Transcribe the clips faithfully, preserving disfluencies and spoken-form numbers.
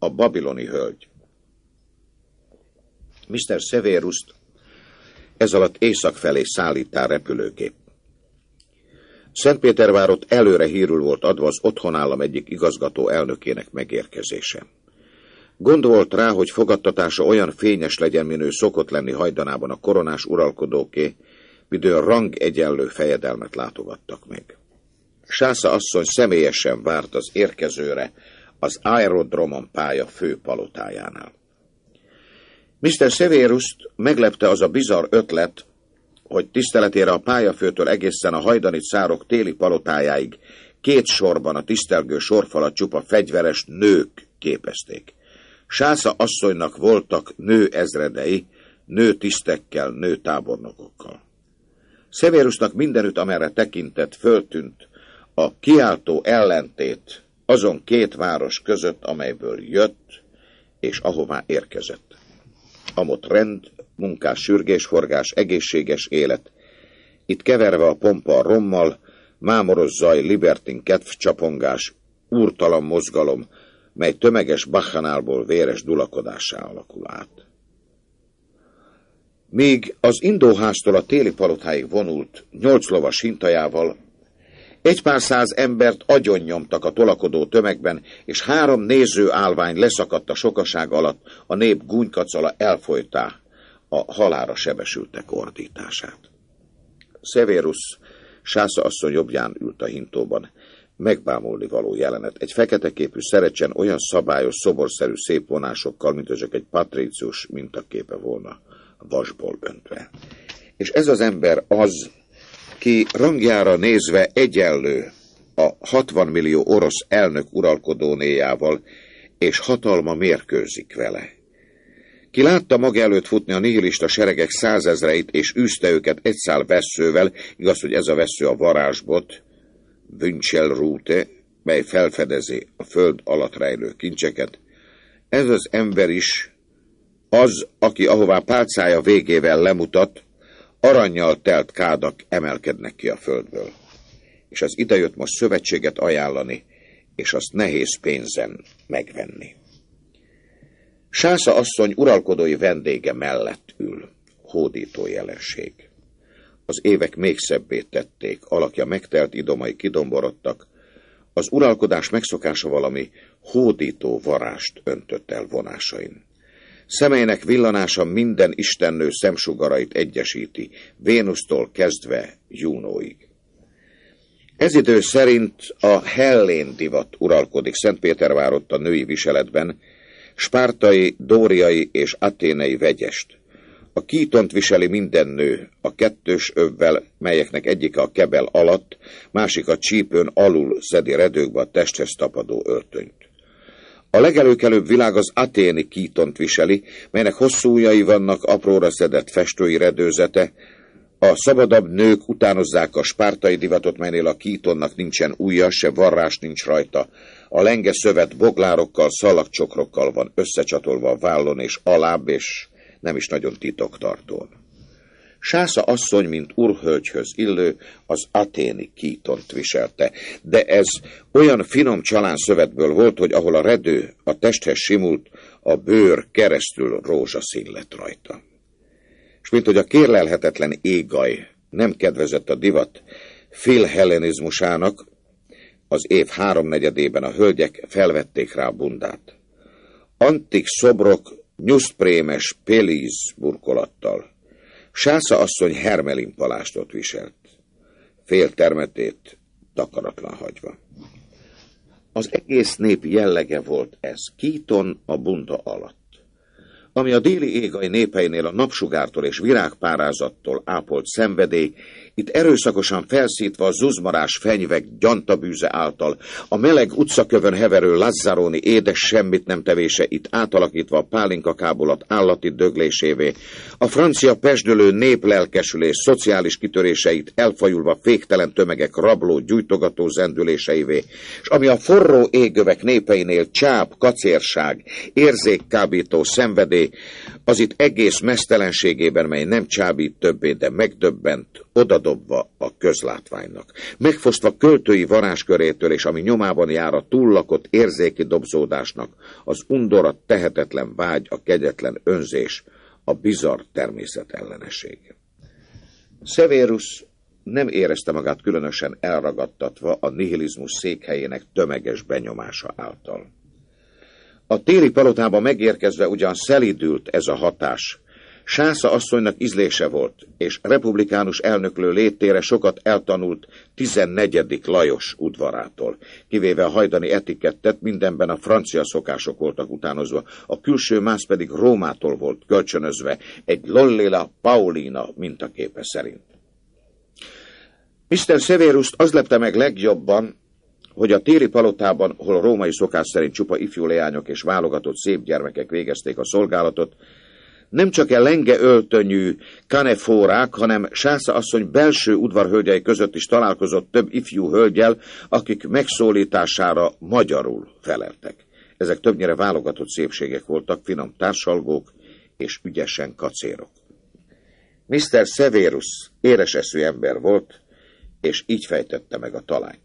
a babiloni hölgy. miszter Severust ez alatt észak felé szállítál repülőgép. Szentpétervárot előre hírül volt adva az otthonállam egyik igazgató elnökének megérkezése. Gondolt rá, hogy fogadtatása olyan fényes legyen, mint ő szokott lenni hajdanában a koronás uralkodóké, midőn rang egyenlő fejedelmet látogattak meg. Sásza asszony személyesen várt az érkezőre az aerodromon pálya főpalotájánál. miszter Severust meglepte az a bizarr ötlet, hogy tiszteletére a pályafőtől egészen a hajdani cárok téli palotájáig két sorban a tisztelgő sorfalat csupa fegyveres nők képezték. Sásza asszonynak voltak nő ezredei, nő tisztekkel, nő tábornokokkal. Severusnak mindenütt, amerre tekintett, föltűnt a kiáltó ellentét azon két város között, amelyből jött, és ahová érkezett. Amott rend, munkás sürgésforgás, egészséges élet, itt keverve a pompa a rommal, mámoros zaj, libertin kedvcsapongás, úrtalan mozgalom, mely tömeges bakkanálból véres dulakodássá alakul át. Míg az indóháztól a téli palotáig vonult nyolc lovas hintajával, egy pár száz embert agyonnyomtak a tolakodó tömegben, és három néző állvány leszakadt a sokaság alatt, a nép gúnykacala elfolytá a halálra sebesültek ordítását. Severus Sásza asszony jobbján ült a hintóban, megbámulni való jelenet. Egy feketeképű szerecsen olyan szabályos, szoborszerű szép vonásokkal, mint csak egy patrícius mintaképe volna vasból öntve. És ez az ember az, ki rangjára nézve egyenlő a hatvan millió orosz elnök uralkodónéjával, és hatalma mérkőzik vele. Ki látta maga előtt futni a nihilista seregek százezreit, és űzte őket egy szál vesszővel, igaz, hogy ez a vessző a varázsbot, Wünschelrute, mely felfedezi a föld alatt rejlő kincseket. Ez az ember is az, aki ahová pálcája végével lemutat, arannyal telt kádak emelkednek ki a földből. És az idejött most szövetséget ajánlani, és azt nehéz pénzen megvenni. Sásza asszony uralkodói vendége mellett ül, hódító jelenség. Az évek még szebbé tették, alakja megtelt, idomai kidomborodtak, az uralkodás megszokása valami hódító varást öntött el vonásain. Szemeinek villanása minden istennő szemsugarait egyesíti, Vénusztól kezdve Júnóig. Ez idő szerint a hellén divat uralkodik Szentpétervárott a női viseletben, spártai, dóriai és athénei vegyest. A kítont viseli minden nő, a kettős övvel, melyeknek egyike a kebel alatt, másik a csípőn alul szedi redőkbe a testhez tapadó öltönyt. A legelőkelőbb világ az athéni kítont viseli, melynek hosszú ujjai vannak, apróra szedett festői redőzete. A szabadabb nők utánozzák a spártai divatot, melynél a kítonnak nincsen ujja, se varrás nincs rajta. A lenge szövet boglárokkal, szalagcsokrokkal van összecsatolva a vállon és alább, és nem is nagyon titoktartón. Sásza asszony, mint urhölgyhöz illő, az athéni kítont viselte, de ez olyan finom csalánszövetből volt, hogy ahol a redő a testhez simult, a bőr keresztül rózsaszín lett rajta. És mint hogy a kérlelhetetlen égaj nem kedvezett a divat filhellenizmusának, az év háromnegyedében a hölgyek felvették rá a bundát. Antik szobrok nyuszprémes pelíz burkolattal. Sásza asszony hermelin palástot viselt, fél termetét takaratlan hagyva. Az egész nép jellege volt ez, kíton a bunda alatt. Ami a déli égaj népeinél a napsugártól és virágpárázattól ápolt szenvedély, itt erőszakosan felszítva a zuzmarás fenyvek gyantabűze által, a meleg utcakövön heverő Lazzaroni édes semmit nem tevése itt átalakítva a pálinkakábulat állati döglésévé, a francia pesdölő néplelkesülés szociális kitöréseit elfajulva féktelen tömegek rabló gyújtogató zendüléseivé, és ami a forró égövek népeinél csáp, kacérság, érzékkábító szenvedély, az itt egész meztelenségében, mely nem csábít többé, de megdöbbent, odadobva a közlátványnak. Megfosztva költői varázskörétől, és ami nyomában jár a túllakott érzéki dobzódásnak, az undor, a tehetetlen vágy, a kegyetlen önzés, a bizarr természetellenesség. Severus nem érezte magát különösen elragadtatva a nihilizmus székhelyének tömeges benyomása által. A téli palotába megérkezve ugyan szelídült ez a hatás. Sásza asszonynak ízlése volt, és republikánus elnöklő létére sokat eltanult tizennegyedik Lajos udvarától, kivéve a hajdani etikettet, mindenben a francia szokások voltak utánozva, a külső mász pedig Rómától volt kölcsönözve, egy Lollila Paulina mintaképe szerint. miszter Severust az lepte meg legjobban, hogy a téli palotában, hol a római szokás szerint csupa ifjú leányok és válogatott szép gyermekek végezték a szolgálatot, nem csak e lenge öltönyű kanefórák, hanem Sásza asszony belső udvarhölgyei között is találkozott több ifjú hölgyel, akik megszólítására magyarul feleltek. Ezek többnyire válogatott szépségek voltak, finom társalgók és ügyesen kacérok. miszter Severus éres eszű ember volt, és így fejtette meg a talányt.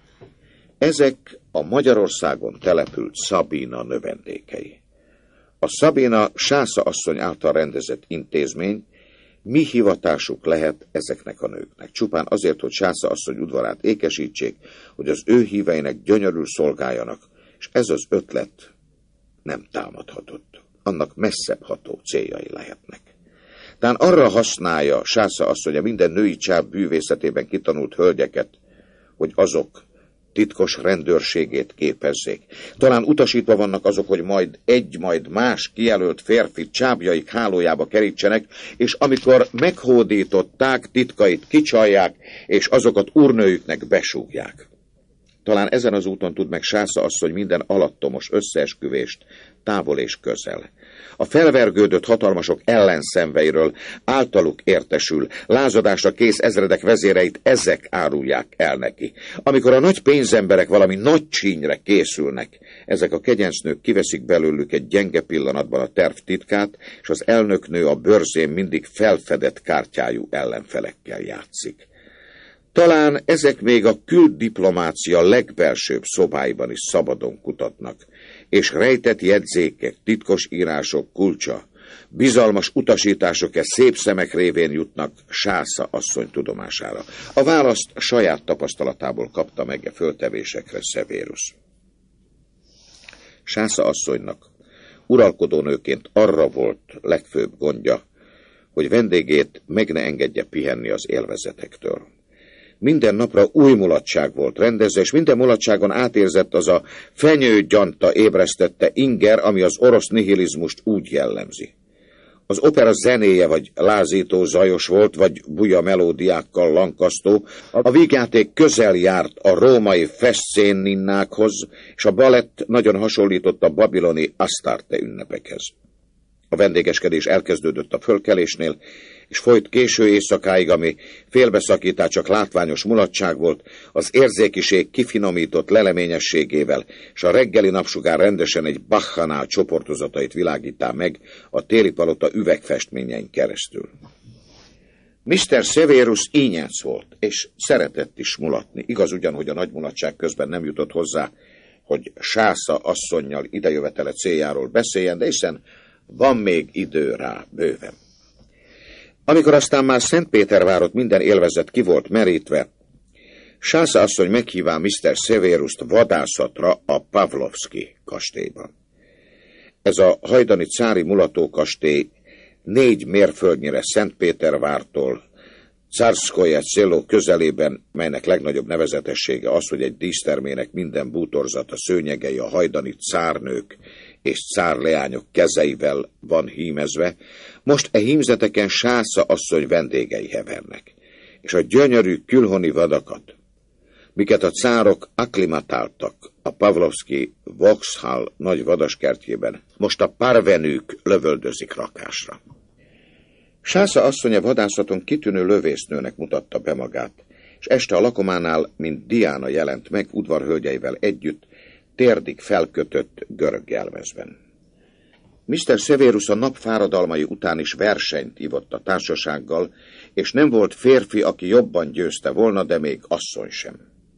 Ezek a Magyarországon települt Szabina növendékei. A Szabina Sásza asszony által rendezett intézmény, mi hivatásuk lehet ezeknek a nőknek? Csupán azért, hogy Sásza asszony udvarát ékesítsék, hogy az ő híveinek gyönyörül szolgáljanak, és ez az ötlet nem támadhatott. Annak messzebb ható céljai lehetnek. Tán arra használja Sásza asszony a minden női csáv bűvészetében kitanult hölgyeket, hogy azok titkos rendőrségét képezzék. Talán utasítva vannak azok, hogy majd egy, majd más kijelölt férfi csábjaik hálójába kerítsenek, és amikor meghódították, titkait kicsalják, és azokat úrnőjüknek besúgják. Talán ezen az úton tud meg Sásza asszony minden alattomos összeesküvést, távol és közel. A felvergődött hatalmasok ellenszenveiről általuk értesül, lázadásra kész ezredek vezéreit ezek árulják el neki. Amikor a nagy pénzemberek valami nagy csínyre készülnek, ezek a kegyencnők kiveszik belőlük egy gyenge pillanatban a terv titkát, és az elnöknő a bőrzén mindig felfedett kártyájú ellenfelekkel játszik. Talán ezek még a külddiplomácia legbelsőbb szobáiban is szabadon kutatnak, és rejtett jegyzékek, titkos írások kulcsa, bizalmas utasítások e szép szemek révén jutnak Sásza asszony tudomására. A választ saját tapasztalatából kapta meg e föltevésekre Severus. Sásza asszonynak uralkodónőként arra volt legfőbb gondja, hogy vendégét meg ne engedje pihenni az élvezetektől. Minden napra új mulatság volt rendezve, és minden mulatságon átérzett az a fenyőgyanta ébresztette inger, ami az orosz nihilizmust úgy jellemzi. Az opera zenéje vagy lázító zajos volt, vagy buja melódiákkal lankasztó, a vígjáték közel járt a római feszcénninnákhoz, és a balett nagyon hasonlított a babiloni Astarte ünnepekhez. A vendégeskedés elkezdődött a fölkelésnél, és folyt késő éjszakáig, ami félbeszakítás csak látványos mulatság volt, az érzékiség kifinomított leleményességével, és a reggeli napsugár rendesen egy Bachanál csoportozatait világítá meg a téli palota üvegfestményein keresztül. miszter Severus ínyenc volt, és szeretett is mulatni. Igaz ugyan, hogy a nagy mulatság közben nem jutott hozzá, hogy Sásza asszonnyal idejövetele céljáról beszéljen, de hiszen van még idő rá bőven. Amikor aztán már Szentpétervárot minden élvezet ki volt merítve, Sásza asszony meghívá miszter Severust vadászatra a Pavlovszki kastélyban. Ez a hajdani cári mulatókastély négy mérföldnyire Szentpétervártól, Cárszkoje Szeló közelében, melynek legnagyobb nevezetessége az, hogy egy dísztermének minden bútorzata, szőnyegei a hajdani cárnők és cárleányok kezeivel van hímezve, most e hímzeteken Sásza asszony vendégei hevernek, és a gyönyörű külhoni vadakat, miket a cárok akklimatáltak a Pavlovszki Vauxhall nagy vadaskertjében, most a parvenük lövöldözik rakásra. Sásza asszony a vadászaton kitűnő lövésznőnek mutatta be magát, és este a lakománál, mint Diana jelent meg udvarhölgyeivel együtt, térdig felkötött görög jelmezben. miszter Severus a nap fáradalmai után is versenyt ivott a társasággal, és nem volt férfi, aki jobban győzte volna, de még asszony sem.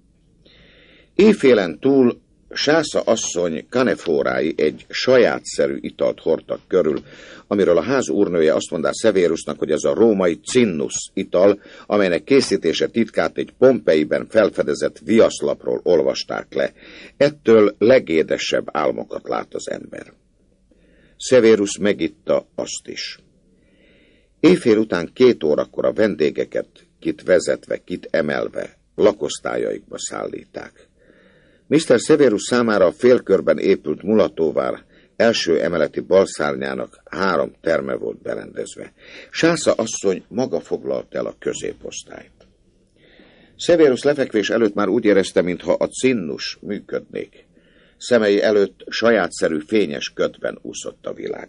Éjfélen túl Sásza asszony kanefórái egy sajátszerű italt hordtak körül, amiről a ház úrnője azt mondta Severusnak, hogy ez a római cinnus ital, amelynek készítése titkát egy Pompeiben felfedezett viaszlapról olvasták le. Ettől legédesebb álmokat lát az ember. Severus megitta azt is. Éjfél után két órakor a vendégeket, kit vezetve, kit emelve, lakosztályaikba szállíták. miszter Severus számára a félkörben épült mulatóvár első emeleti balszárnyának három terme volt berendezve. Sásza asszony maga foglalt el a középosztályt. Severus lefekvés előtt már úgy érezte, mintha a cinnus működnék. Szemei előtt sajátszerű fényes ködben úszott a világ.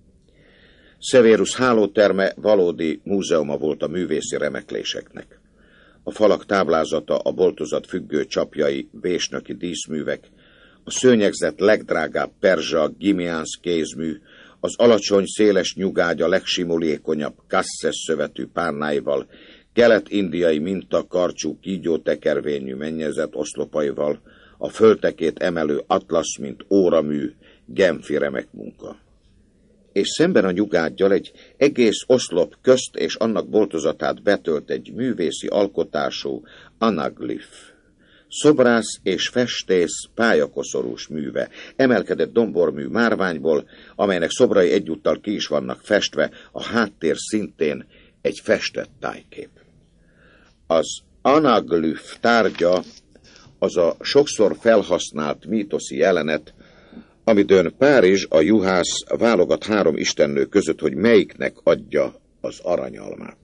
Severus hálóterme valódi múzeuma volt a művészi remekléseknek. A falak táblázata, a boltozat függő csapjai, vésnöki díszművek, a szőnyegzet legdrágább perzsa, gimiánsz kézmű, az alacsony, széles nyugágya legsimulékonyabb kasszes szövetű párnáival, kelet-indiai minta karcsú kígyótekervényű mennyezet oszlopaival, a föltekét emelő atlasz, mint óramű, genfi remek munka. És szemben a nyugádgyal egy egész oszlop közt és annak boltozatát betölt egy művészi alkotású anaglif. Szobrász és festész pályakoszorús műve, emelkedett dombormű márványból, amelynek szobrai egyúttal ki is vannak festve, a háttér szintén egy festett tájkép. Az anaglif tárgya az a sokszor felhasznált mítoszi jelenet, amidőn Párizs, a juhász válogat három istennő között, hogy melyiknek adja az aranyalmát.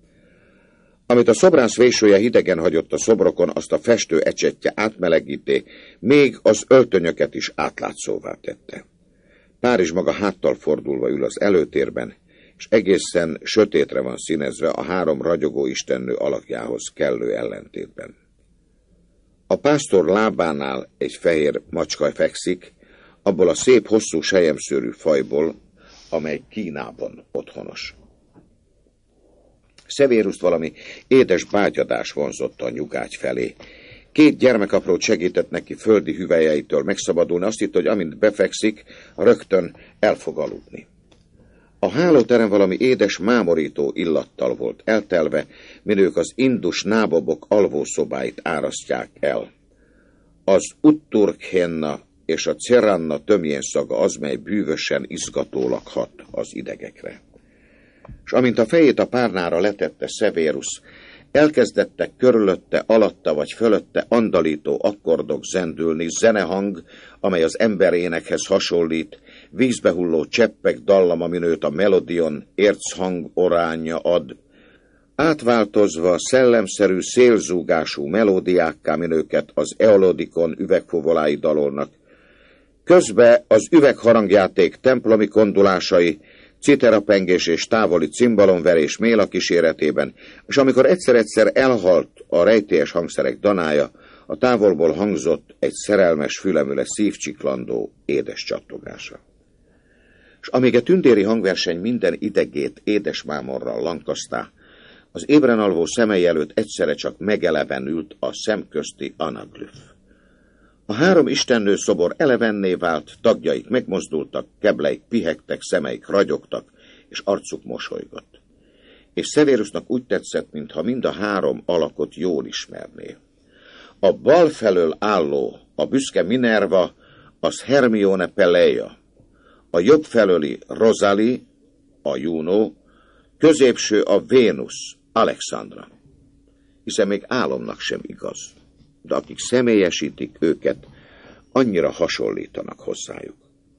Amit a szobrász vésője hidegen hagyott a szobrokon, azt a festő ecsettje átmelegíté, még az öltönyöket is átlátszóvá tette. Párizs maga háttal fordulva ül az előtérben, és egészen sötétre van színezve a három ragyogó istennő alakjához kellő ellentétben. A pásztor lábánál egy fehér macska fekszik, abból a szép, hosszú selyemszőrű fajból, amely Kínában otthonos. Severust valami édes bágyadás vonzott a nyugágy felé. Két gyermekaprót segített neki földi hüvelyeitől megszabadulni, azt hitt, hogy amint befekszik, rögtön el fog aludni. A hálóterem valami édes, mámorító illattal volt eltelve, mint ők az indus nábobok alvószobáit árasztják el. Az utturkhenna és a ceranna tömjén szaga az, mely bűvösen, izgatólag hat az idegekre. És amint a fejét a párnára letette Severus, elkezdettek körülötte, alatta vagy fölötte andalító akkordok zendülni, zenehang, amely az emberénekhez hasonlít, vízbe hulló cseppek dallama, amin őt a melodion érchang oránja ad, átváltozva szellemszerű, szélzúgású melódiákká, min őket az eolodikon üvegfovolái dalolnak. Közbe az üvegharangjáték templomi kondulásai, citerapengés és távoli cimbalonverés méla kíséretében, és amikor egyszer-egyszer elhalt a rejtélyes hangszerek danája, a távolból hangzott egy szerelmes fülemüle szívcsiklandó édes csattogása. És amíg a tündéri hangverseny minden idegét édes mámorral lankasztá, az ébren alvó szemei előtt egyszerre csak megelevenült a szemközti anaglif. A három istennő szobor elevenné vált, tagjaik megmozdultak, kebleik pihegtek, szemeik ragyogtak, és arcuk mosolygott. És Severusnak úgy tetszett, mintha mind a három alakot jól ismerné. A bal felől álló, a büszke Minerva, az Hermione Peleia, a jobb felőli Rosalie, a Juno, középső a Vénusz, Alexandra. Hiszen még álomnak sem igaz, de akik személyesítik őket, annyira hasonlítanak hozzájuk.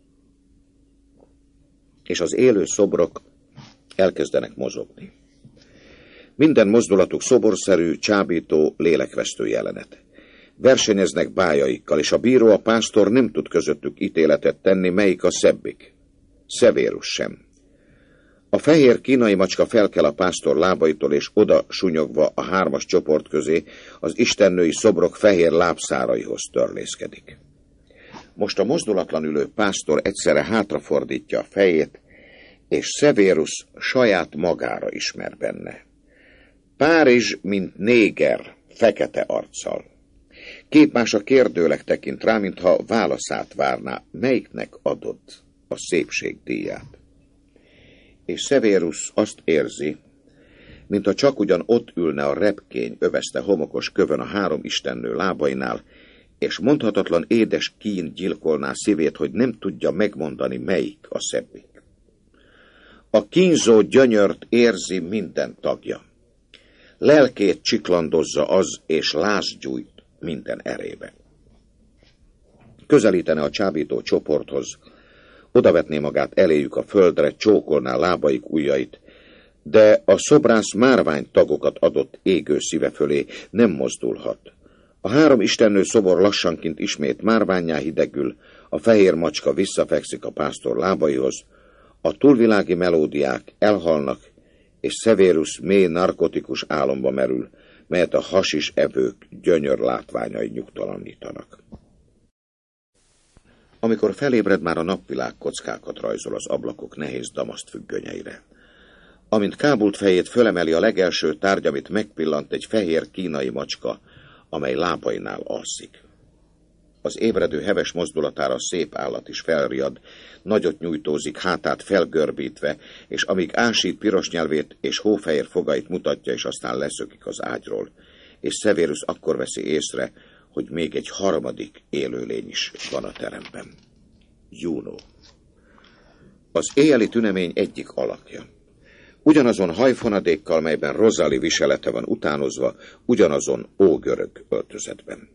És az élő szobrok elkezdenek mozogni. Minden mozdulatuk szoborszerű, csábító, lélekvesztő jelenet. Versenyeznek bájaikkal, és a bíró, a pásztor nem tud közöttük ítéletet tenni, melyik a szebbik. Severus sem. A fehér kínai macska felkel a pásztor lábaitól, és oda sunyogva a hármas csoport közé az istennői szobrok fehér lábszáraihoz törlészkedik. Most a mozdulatlan ülő pásztor egyszerre hátrafordítja a fejét, és Severus saját magára ismer benne. Párizs, mint néger, fekete arccal. Képmása kérdőleg tekint rá, mintha válaszát várná, melyiknek adod a szépségdíját. És Severus azt érzi, mintha csak ugyan ott ülne a repkény övezte homokos kövön a három istennő lábainál, és mondhatatlan édes kín gyilkolná szívét, hogy nem tudja megmondani, melyik a szebbik. A kínzó gyönyört érzi minden tagja. Lelkét csiklandozza az, és láz gyújt minden erébe. Közelítene a csábító csoporthoz, odavetné magát eléjük a földre, csókolná lábaik ujjait, de a szobrász márvány tagokat adott égő szíve fölé, nem mozdulhat. A három istennő szobor lassanként ismét márvánnyá hidegül, a fehér macska visszafekszik a pásztor lábaihoz, a túlvilági melódiák elhalnak, és Severus mély narkotikus álomba merül, melyet a hasis evők gyönyör látványai nyugtalanítanak. Amikor felébred, már a napvilág kockákat rajzol az ablakok nehéz damaszt függönyeire. Amint kábult fejét fölemeli a legelső tárgy, amit megpillant, egy fehér kínai macska, amely lábainál alszik. Az ébredő heves mozdulatára a szép állat is felriad, nagyot nyújtózik, hátát felgörbítve, és amíg ásít piros nyelvét és hófehér fogait mutatja, és aztán leszökik az ágyról, és Severus akkor veszi észre, hogy még egy harmadik élőlény is van a teremben. Juno. Az éjjeli tünemény egyik alakja. Ugyanazon hajfonadékkal, melyben Rosalie viselete van utánozva, ugyanazon ógörög öltözetben.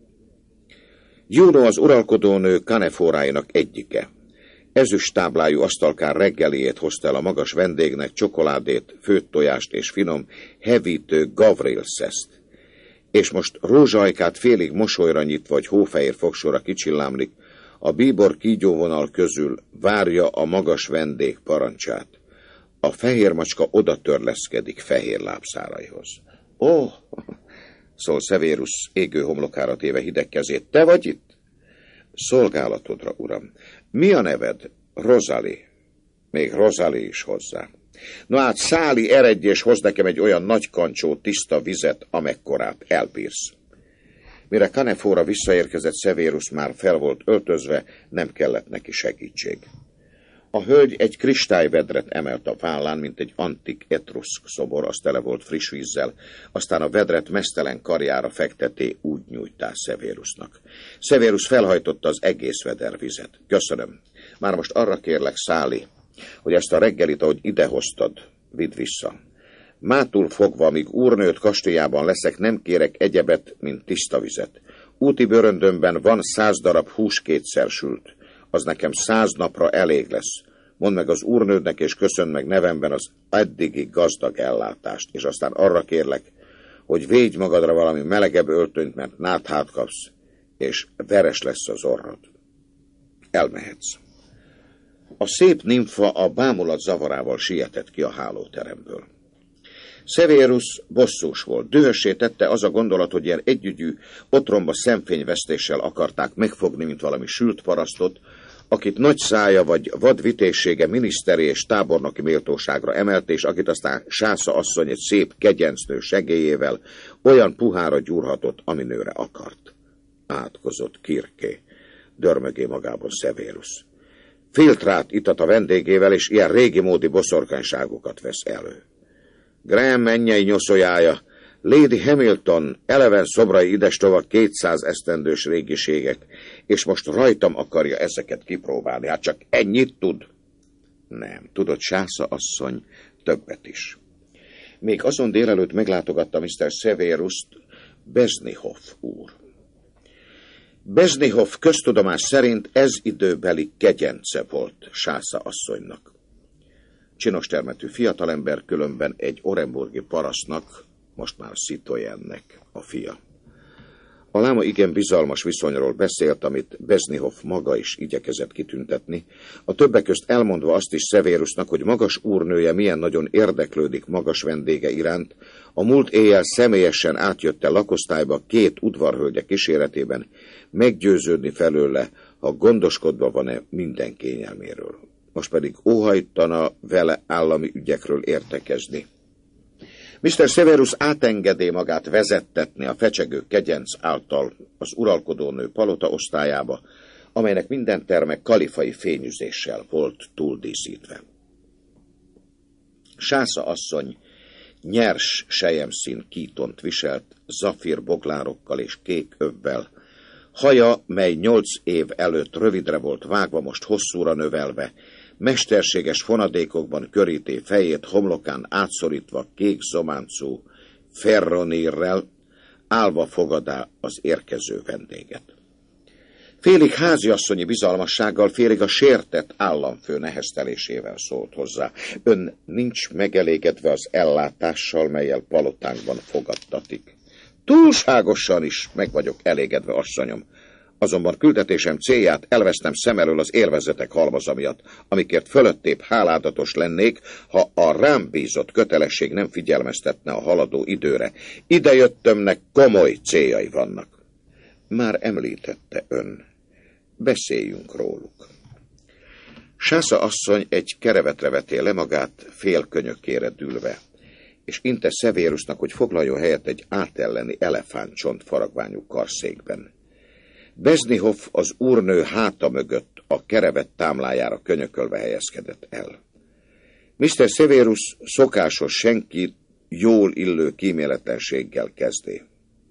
Juno az uralkodónő kanefóráinak egyike. Ezüst táblájú asztalkán reggeliét hozta el a magas vendégnek, csokoládét, főtt tojást és finom, hevítő gavrilszeszt. És most rózsajkát félig mosolyra nyitva, vagy hófehér fogsora kicsillámlik, a bíbor kígyóvonal közül várja a magas vendég parancsát. A fehér macska oda törleszkedik fehér lábszáraihoz. Ó, oh, szól Severus égő homlokára téve hideg kezét. Te vagy itt? Szolgálatodra, uram. Mi a neved? Rosalie. Még Rosalie is hozzá. No hát, Száli, eredj és hozd nekem egy olyan nagy kancsó tiszta vizet, amekkorát elbírsz. Mire Kanefóra visszaérkezett, Severus már fel volt öltözve, nem kellett neki segítség. A hölgy egy kristályvedret emelt a vállán, mint egy antik etruszk szobor, az tele volt friss vízzel, aztán a vedret meztelen karjára fekteté, úgy nyújtá Severusnak. Severus felhajtotta az egész vedervizet. Köszönöm. Már most arra kérlek, Száli, hogy ezt a reggelit, ahogy idehoztad, vidd vissza. Mától fogva, amíg úrnőt kastélyában leszek, nem kérek egyebet, mint tiszta vizet. Úti bőröndömben van száz darab hús kétszer sült. Az nekem száz napra elég lesz. Mondd meg az úrnődnek, és köszönd meg nevemben az eddigi gazdag ellátást, és aztán arra kérlek, hogy védj magadra valami melegebb öltönyt, mert náthát kapsz, és veres lesz az orrod. Elmehetsz. A szép nimfa a bámulat zavarával sietett ki a hálóteremből. Severus bosszús volt. Dühössé tette az a gondolat, hogy ilyen együgyű, otromba szemfényvesztéssel akarták megfogni, mint valami sült parasztot, akit nagy szája vagy vadvitészsége miniszteri és tábornoki méltóságra emelt, és akit aztán Sásza asszony egy szép kegyencnő segélyével olyan puhára gyúrhatott, ami nőre akart. Átkozott Kirké, dörmögé magában Severus. Filtrát itat a vendégével, és ilyen régi módi boszorkányságokat vesz elő. Graham mennyei nyoszójája, Lady Hamilton, eleven szobrai idestova kétszáz esztendős régiségek, és most rajtam akarja ezeket kipróbálni. Hát csak ennyit tud? Nem, tudott Sásza asszony többet is. Még azon délelőtt meglátogatta miszter Severust Beznihoff úr. Beznihoff köztudomás szerint ez időbeli kegyence volt Sásza asszonynak. Csinos termetű fiatalember, különben egy orenburgi parasztnak, most már Citoyennek a fia. A láma igen bizalmas viszonyról beszélt, amit Beznihoff maga is igyekezett kitüntetni, a többek közt elmondva azt is Severusnak, hogy magas úrnője milyen nagyon érdeklődik magas vendége iránt, a múlt éjjel személyesen átjött el lakosztályba két udvarhölgye kíséretében, meggyőződni felőle, ha gondoskodva van-e minden kényelméről. Most pedig óhajtana vele állami ügyekről értekezni. miszter Severus átengedé magát vezettetni a fecsegő kegyenc által az uralkodónő palota osztályába, amelynek minden terme kalifai fényüzéssel volt túldíszítve. Sásza asszony nyers selyemszín kítont viselt, zafír boglárokkal és kék övvel. Haja, mely nyolc év előtt rövidre volt vágva, most hosszúra növelve, mesterséges fonadékokban köríté fejét, homlokán átszorítva kék zománcú ferronírrel, állva fogadá az érkező vendéget. Félig háziasszonyi bizalmassággal, félig a sértett államfő neheztelésével szólt hozzá. Ön nincs megelégedve az ellátással, mellyel palotánkban fogadtatik. Túlságosan is meg vagyok elégedve, asszonyom. Azonban küldetésem célját elvesztem szem elől az élvezetek halmaza miatt, amikért fölöttébb háládatos lennék, ha a rám bízott kötelesség nem figyelmeztetne a haladó időre. Idejöttömnek komoly céljai vannak. Már említette ön. Beszéljünk róluk. Sásza asszony egy kerevetre veté le magát, félkönyökére dülve, és inte Severusnak, hogy foglaljon helyet egy átelleni elefántcsont faragványú karszékben. Beznihoff az úrnő háta mögött a kerevet támlájára könyökölve helyezkedett el. miszter Severus szokásos senki jól illő kíméletlenséggel kezdé.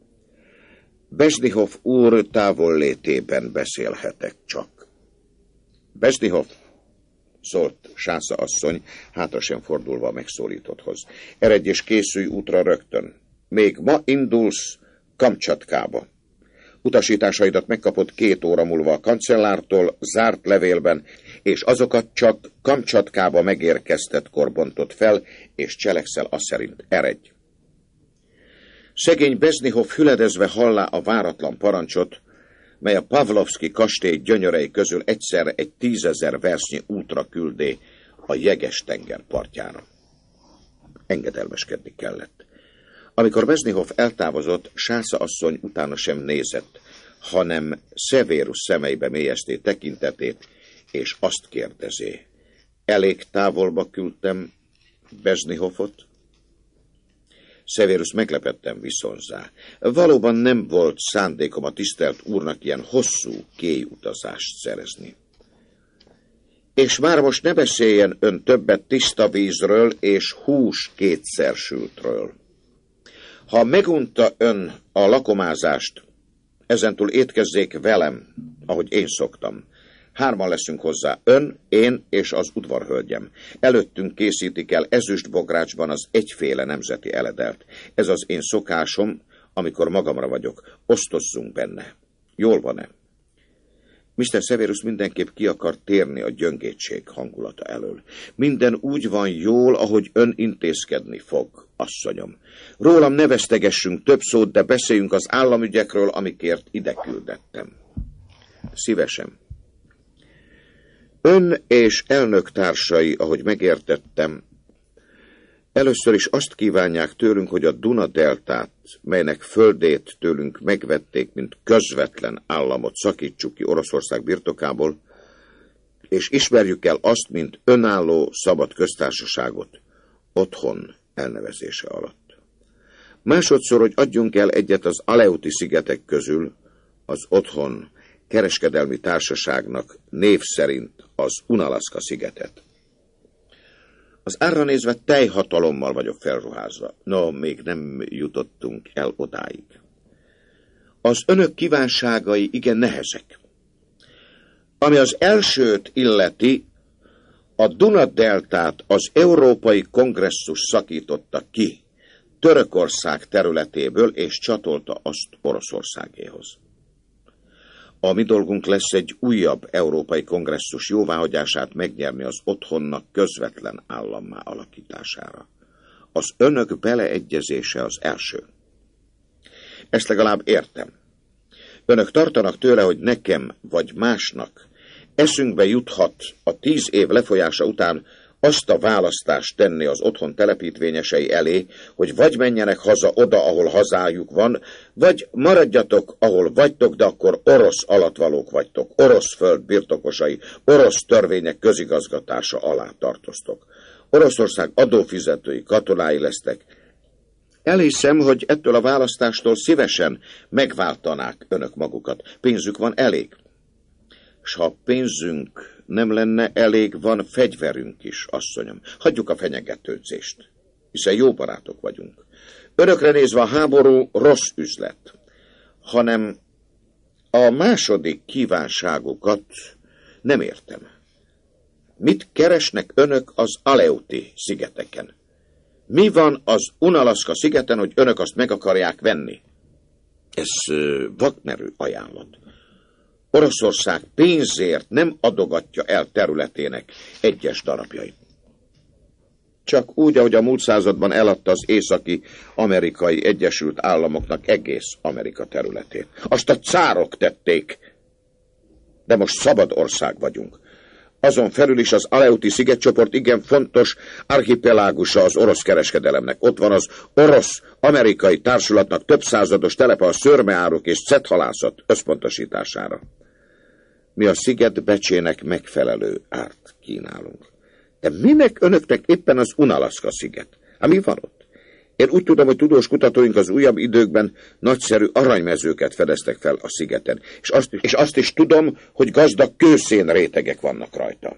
Beznihoff úr távollétében beszélhetek csak. Beznihoff, szólt Sásza asszony, hátra sem fordulva a megszólítotthoz. Eredj és készülj útra rögtön. Még ma indulsz Kamcsatkába. Utasításaidat megkapod két óra múlva a kancellártól, zárt levélben, és azokat csak Kamcsatkába megérkeztetkor bontott fel, és cselekszel aszerint. Eredj! Szegény Beznihoff hüledezve hallá a váratlan parancsot, mely a Pavlovszki kastély gyönyörei közül egyszerre egy tízezer versnyi útra küldé a jeges tenger partjára. Engedelmeskedni kellett. Amikor Beznihoff eltávozott, Sásza asszony utána sem nézett, hanem Severus szemeibe mélyezté tekintetét, és azt kérdezé: elég távolba küldtem Beznihoffot? Severus meglepetten viszonzá. Valóban nem volt szándékom a tisztelt úrnak ilyen hosszú kéjutazást szerezni. És már most ne beszéljen ön többet tiszta vízről és hús kétszer sültről. Ha megunta ön a lakomázást, ezentúl étkezzék velem, ahogy én szoktam. Hárman leszünk hozzá, ön, én és az udvarhölgyem. Előttünk készítik el ezüstbográcsban az egyféle nemzeti eledelt. Ez az én szokásom, amikor magamra vagyok. Osztozzunk benne. Jól van-e? miszter Severus mindenképp ki akar térni a gyöngétség hangulata elől. Minden úgy van jól, ahogy ön intézkedni fog, asszonyom. Rólam ne vesztegessünk több szót, de beszéljünk az államügyekről, amikért ide küldettem. Szívesen. Ön és elnöktársai, ahogy megértettem, először is azt kívánják tőlünk, hogy a Duna-deltát, melynek földét tőlünk megvették, mint közvetlen államot, szakítsuk ki Oroszország birtokából, és ismerjük el azt, mint önálló szabad köztársaságot, otthon elnevezése alatt. Másodszor, hogy adjunk el egyet az Aleuti szigetek közül, az otthon kereskedelmi társaságnak név szerint az Unalaska szigetet. Az árra nézve teljhatalommal vagyok felruházva. No, még nem jutottunk el odáig. Az önök kívánságai igen nehezek. Ami az elsőt illeti, a Duna-deltát az Európai Kongresszus szakította ki Törökország területéből, és csatolta azt Oroszországéhoz. A mi dolgunk lesz egy újabb Európai Kongresszus jóváhagyását megnyerni az otthonnak közvetlen állammá alakítására. Az önök beleegyezése az első. Ezt legalább értem. Önök tartanak tőle, hogy nekem vagy másnak eszünkbe juthat a tíz év lefolyása után azt a választást tenni az otthon telepítvényesei elé, hogy vagy menjenek haza oda, ahol hazájuk van, vagy maradjatok, ahol vagytok, de akkor orosz alattvalók vagytok, orosz föld birtokosai, orosz törvények közigazgatása alá tartoztok. Oroszország adófizetői, katonái lesztek. Elhiszem, hogy ettől a választástól szívesen megváltanák önök magukat. Pénzük van elég. S ha pénzünk nem lenne elég, van fegyverünk is, asszonyom. Hagyjuk a fenyegetőzést, hiszen jó barátok vagyunk. Önökre nézve a háború rossz üzlet, hanem a második kívánságukat nem értem. Mit keresnek önök az Aleuti szigeteken? Mi van az Unalaszka szigeten, hogy önök azt meg akarják venni? Ez uh, vakmerő ajánlat. Oroszország pénzért nem adogatja el területének egyes darabjait. Csak úgy, ahogy a múlt században eladta az északi amerikai Egyesült Államoknak egész Amerika területét. Azt a cárok tették, de most szabad ország vagyunk. Azon felül is az Aleuti szigetcsoport igen fontos archipelágusa az orosz kereskedelemnek. Ott van az orosz-amerikai társulatnak több százados telepe a szörmeáruk és cethalászat összpontosítására. Mi a sziget becsének megfelelő árt kínálunk. De minek önöknek éppen az Unalaszka sziget? Hát mi van ott? Én úgy tudom, hogy tudós kutatóink az újabb időkben nagyszerű aranymezőket fedeztek fel a szigeten. És azt, és azt is tudom, hogy gazdag kőszén rétegek vannak rajta.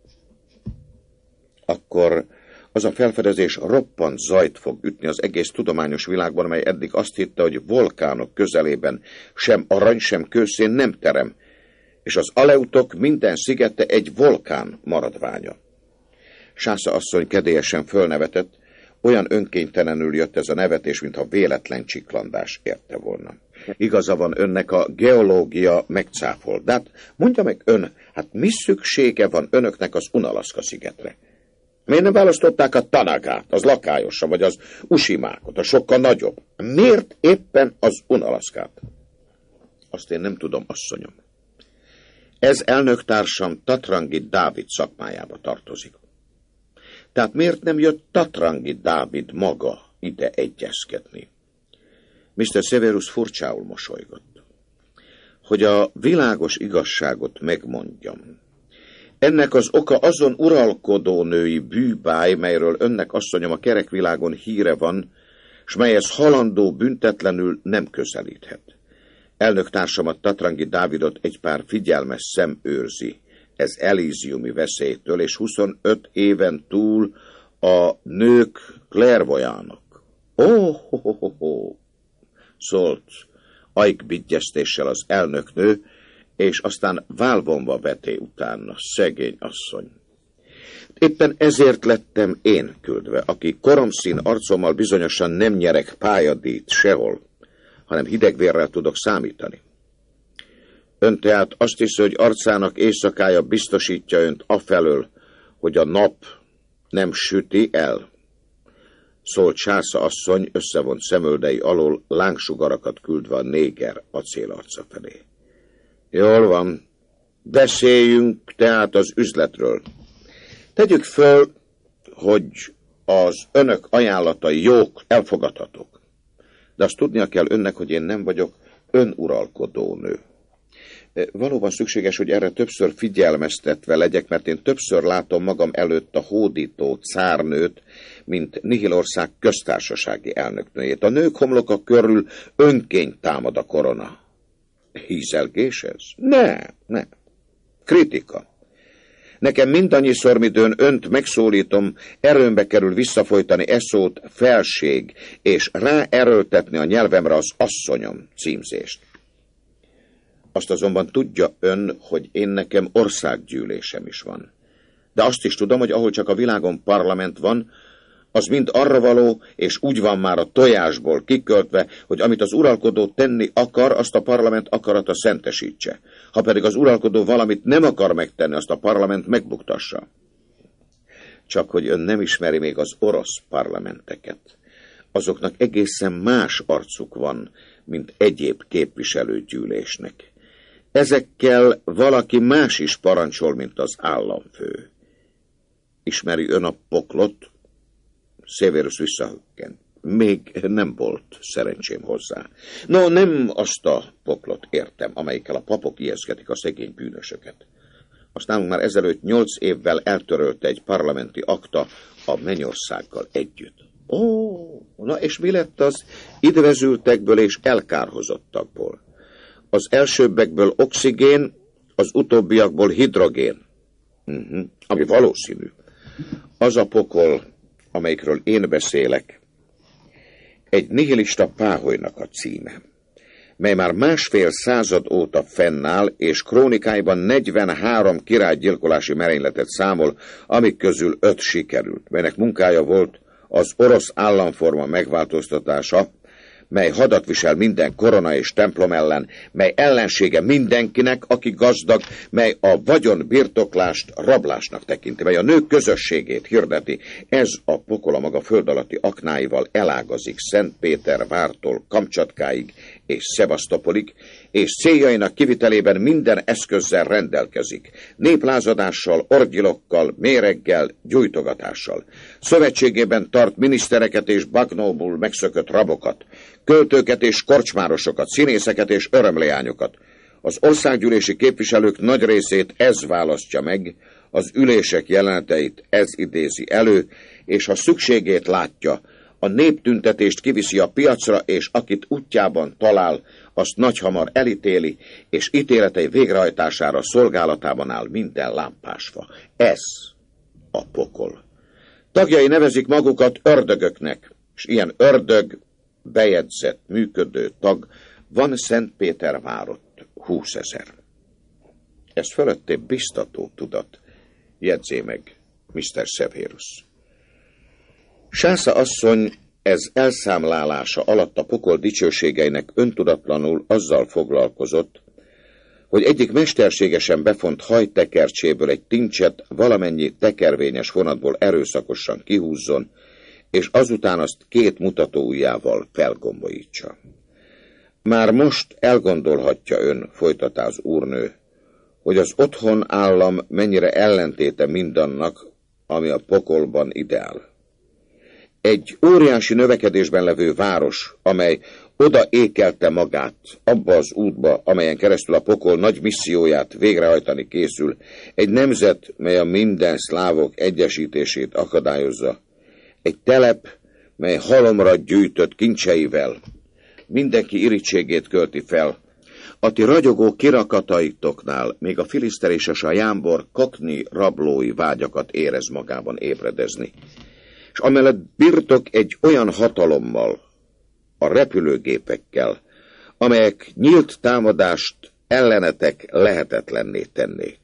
Akkor az a felfedezés roppant zajt fog ütni az egész tudományos világban, mely eddig azt hitte, hogy vulkánok közelében sem arany, sem kőszén nem terem, és az aleutok minden szigete egy vulkán maradványa. Sásza asszony kedélyesen fölnevetett, olyan önkénytelenül jött ez a nevetés, mintha véletlen csiklandás érte volna. Igaza van önnek, a geológia megcáfolt. De hát mondja meg ön, hát mi szüksége van önöknek az Unalaszka szigetre? Miért nem választották a Tanagát, az lakályosa, vagy az Usimákot, a sokkal nagyobb? Miért éppen az Unalaszkát? Azt én nem tudom, asszonyom. Ez elnöktársam Tatrangi Dávid szakmájába tartozik. Tehát miért nem jött Tatrangi Dávid maga ide egyezkedni? miszter Severus furcsául mosolygott. Hogy a világos igazságot megmondjam. Ennek az oka azon uralkodó női bűbáj, melyről önnek, asszonyom, a kerekvilágon híre van, s melyhez halandó büntetlenül nem közelíthet. Elnöktársamat, Tatrangi Dávidot egy pár figyelmes szem őrzi ez elíziumi veszélytől, és huszonöt éven túl a nők klérvojának. Ó, ho, ho, ho, ho, szólt ajkbigyeztéssel az elnöknő, és aztán válvonva veté utána, szegény asszony. Éppen ezért lettem én küldve, aki koromszín arcommal bizonyosan nem nyerek pályadíjat sehol, hanem hidegvérrel tudok számítani. Ön tehát azt hiszi, hogy arcának éjszakája biztosítja önt afelől, hogy a nap nem süti el? Szólt Sásza asszony összevont szemöldei alól lángsugarakat küldve a néger acélarca felé. Jól van, beszéljünk tehát az üzletről. Tegyük föl, hogy az önök ajánlatai jók, elfogadhatók. De azt tudnia kell önnek, hogy én nem vagyok önuralkodó nő. Valóban szükséges, hogy erre többször figyelmeztetve legyek, mert én többször látom magam előtt a hódító cárnőt, mint Nihilország köztársasági elnöknőjét. A nők homloka körül önkény támad a korona. Hízelgés ez? Ne, ne. Kritika. Nekem mindannyiszor, midőn önt megszólítom, erőmbe kerül visszafolytani e szót, felség, és ráerőltetni a nyelvemre az asszonyom címzést. Azt azonban tudja ön, hogy én nekem országgyűlésem is van. De azt is tudom, hogy ahol csak a világon parlament van, az mind arra való, és úgy van már a tojásból kiköltve, hogy amit az uralkodó tenni akar, azt a parlament akarata szentesítse. Ha pedig az uralkodó valamit nem akar megtenni, azt a parlament megbuktassa. Csak hogy ön nem ismeri még az orosz parlamenteket. Azoknak egészen más arcuk van, mint egyéb képviselőgyűlésnek. Ezekkel valaki más is parancsol, mint az államfő. Ismeri ön a poklot? Severus visszahökkent. Még nem volt szerencsém hozzá. No, nem azt a poklot értem, amelyikkel a papok ijeszgetik a szegény bűnösöket. Azt nálunk már ezelőtt nyolc évvel eltörölte egy parlamenti akta a Mennyországgal együtt. Ó, na és mi lett az idvezültekből és elkárhozottakból? Az elsőbbekből oxigén, az utóbbiakból hidrogén. Uh-huh. Ami valószínű. Az a pokol, amelyikről én beszélek, egy nihilista páholynak a címe, mely már másfél század óta fennáll, és krónikáiban negyvenhárom királygyilkolási merényletet számol, amik közül öt sikerült, melynek munkája volt az orosz államforma megváltoztatása, mely hadat visel minden korona és templom ellen, mely ellensége mindenkinek, aki gazdag, mely a vagyon birtoklást rablásnak tekinti, mely a nők közösségét hirdeti. Ez a pokol a maga föld alatti aknáival elágazik Szentpétervártól Kamcsatkáig és Szevasztopolig, és céljainak kivitelében minden eszközzel rendelkezik. Néplázadással, orgyilokkal, méreggel, gyújtogatással. Szövetségében tart minisztereket és bagnóból megszökött rabokat, költőket és korcsmárosokat, színészeket és örömleányokat. Az országgyűlési képviselők nagy részét ez választja meg, az ülések jeleneteit ez idézi elő, és ha szükségét látja, a néptüntetést kiviszi a piacra, és akit útjában talál, azt nagyhamar elítéli, és ítéletei végrehajtására szolgálatában áll minden lámpásfa. Ez a pokol. Tagjai nevezik magukat ördögöknek, és ilyen ördög, bejegyzett, működő tag van Szentpétervárott húszezer. Ez fölötté biztató tudat, jegyzé meg miszter Severus. Sásza asszony ez elszámlálása alatt a pokol dicsőségeinek öntudatlanul azzal foglalkozott, hogy egyik mesterségesen befont hajtekercséből egy tincset valamennyi tekervényes vonatból erőszakosan kihúzzon, és azután azt két mutatóujjával felgombolítsa. Már most elgondolhatja ön, folytatá az úrnő, hogy az otthon állam mennyire ellentéte mindannak, ami a pokolban ideál. Egy óriási növekedésben levő város, amely oda ékelte magát abba az útba, amelyen keresztül a pokol nagy misszióját végrehajtani készül, egy nemzet, mely a minden szlávok egyesítését akadályozza, egy telep, mely halomra gyűjtött kincseivel mindenki irítségét költi fel, a ti ragyogó kirakataitoknál még a filiszteréses a jámbor kokni rablói vágyakat érez magában ébredezni. És amellett birtok egy olyan hatalommal, a repülőgépekkel, amelyek nyílt támadást ellenetek lehetetlenné tennék.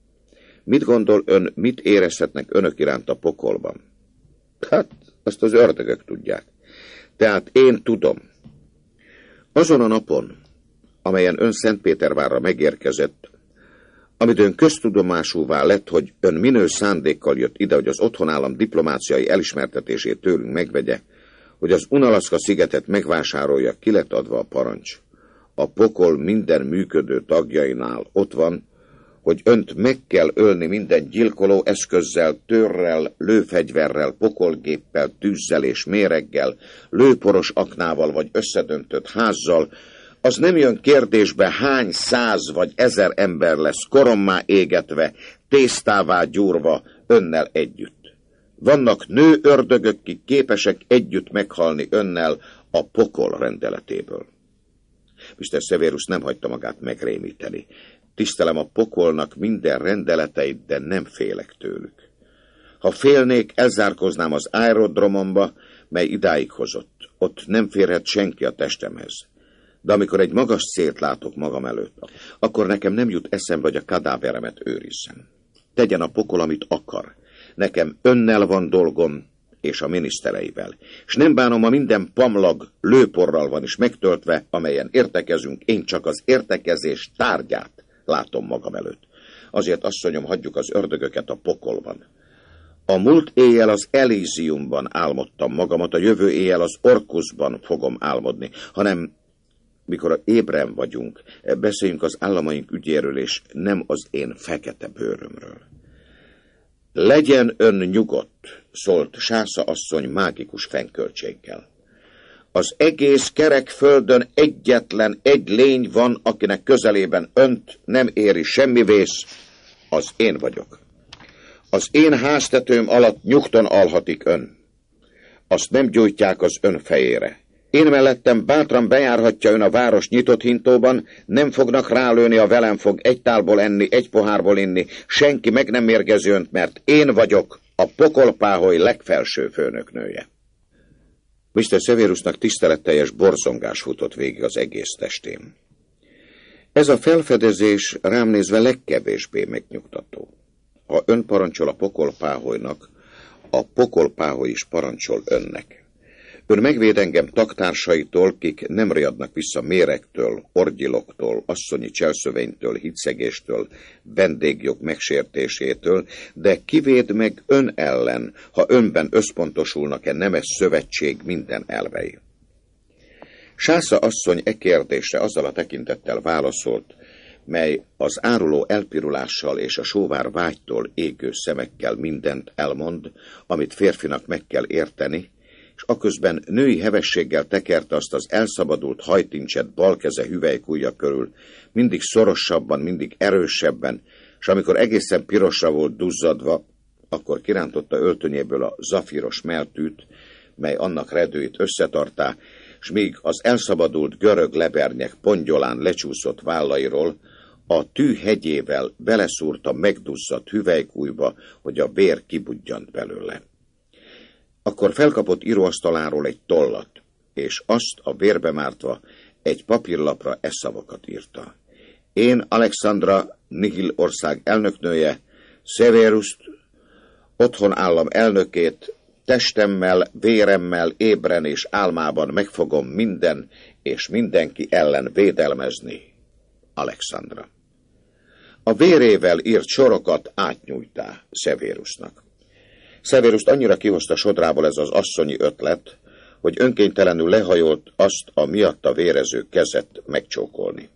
Mit gondol ön, mit érezhetnek önök iránt a pokolban? Hát, azt az ördögök tudják. Tehát én tudom. Azon a napon, amelyen ön Szentpétervárra megérkezett, amit ön köztudomásúvá lett, hogy ön minő szándékkal jött ide, hogy az otthonállam diplomáciai elismertetését tőlünk megvegye, hogy az Unalaszka szigetet megvásárolja, ki lett adva a parancs. A pokol minden működő tagjainál ott van, hogy önt meg kell ölni minden gyilkoló eszközzel, törrel, lőfegyverrel, pokolgéppel, tűzzel és méreggel, lőporos aknával vagy összedöntött házzal. Az nem jön kérdésbe, hány száz vagy ezer ember lesz korommá égetve, tésztává gyúrva önnel együtt. Vannak nő ördögök, kik képesek együtt meghalni önnel a pokol rendeletéből. miszter Severus nem hagyta magát megrémíteni. Tisztelem a pokolnak minden rendeleteit, de nem félek tőlük. Ha félnék, elzárkoznám az aerodromomba, mely idáig hozott. Ott nem férhet senki a testemhez. De amikor egy magas célt látok magam előtt, akkor nekem nem jut eszembe, hogy a kadáveremet őrizzem. Tegyen a pokol, amit akar. Nekem önnel van dolgom, és a minisztereivel. És nem bánom, a minden pamlag lőporral van is megtöltve, amelyen értekezünk, én csak az értekezés tárgyát látom magam előtt. Azért, asszonyom, hagyjuk az ördögöket a pokolban. A múlt éjjel az Elíziumban álmodtam magamat, a jövő éjjel az Orkuszban fogom álmodni, hanem mikor ébren vagyunk, beszéljünk az államaink ügyéről, és nem az én fekete bőrömről. Legyen ön nyugodt, szólt Sásza asszony mágikus fennköltséggel. Az egész kerek földön egyetlen egy lény van, akinek közelében önt nem éri semmi vész, az én vagyok. Az én háztetőm alatt nyugton alhatik ön. Azt nem gyújtják az ön fejére. Én mellettem bátran bejárhatja ön a város nyitott hintóban, nem fognak rálőni, a velem fog egy tálból enni, egy pohárból inni, senki meg nem mérgezi önt, mert én vagyok a pokolpáholy legfelső főnöknője. miszter Severusnak tiszteletteljes borzongás futott végig az egész testén. Ez a felfedezés rám nézve legkevésbé megnyugtató. Ha ön parancsol a pokolpáholynak, a pokolpáholy is parancsol önnek. Ön megvéd engem taktársaitól, kik nem riadnak vissza méregtől, orgyiloktól, asszonyi cselszövénytől, hitszegéstől, vendégjog megsértésétől, de kivéd meg ön ellen, ha önben összpontosulnak-e nemes szövetség minden elvei. Sásza asszony e kérdésre azzal a tekintettel válaszolt, mely az áruló elpirulással és a sóvár vágytól égő szemekkel mindent elmond, amit férfinak meg kell érteni, és aközben női hevességgel tekerte azt az elszabadult hajtincset bal keze hüvelykujja körül, mindig szorosabban, mindig erősebben, és amikor egészen pirosra volt duzzadva, akkor kirántotta öltönyéből a zafíros meltűt, mely annak redőit összetartá, s míg az elszabadult görög lebernyek pongyolán lecsúszott vállairól, a tű hegyével beleszúrta megduzzadt hüvelykujjba, hogy a vér kibudjant belőle. Akkor felkapott íróasztaláról egy tollat, és azt a vérbe mártva egy papírlapra e szavakat írta. Én, Alexandra, Nihil ország elnöknője, Severust, otthon állam elnökét, testemmel, véremmel, ébren és álmában meg fogom minden és mindenki ellen védelmezni. Alexandra. A vérével írt sorokat átnyújtá Severusnak. Severust annyira kihozta sodrából ez az asszonyi ötlet, hogy önkéntelenül lehajolt azt a miatta vérező kezet megcsókolni.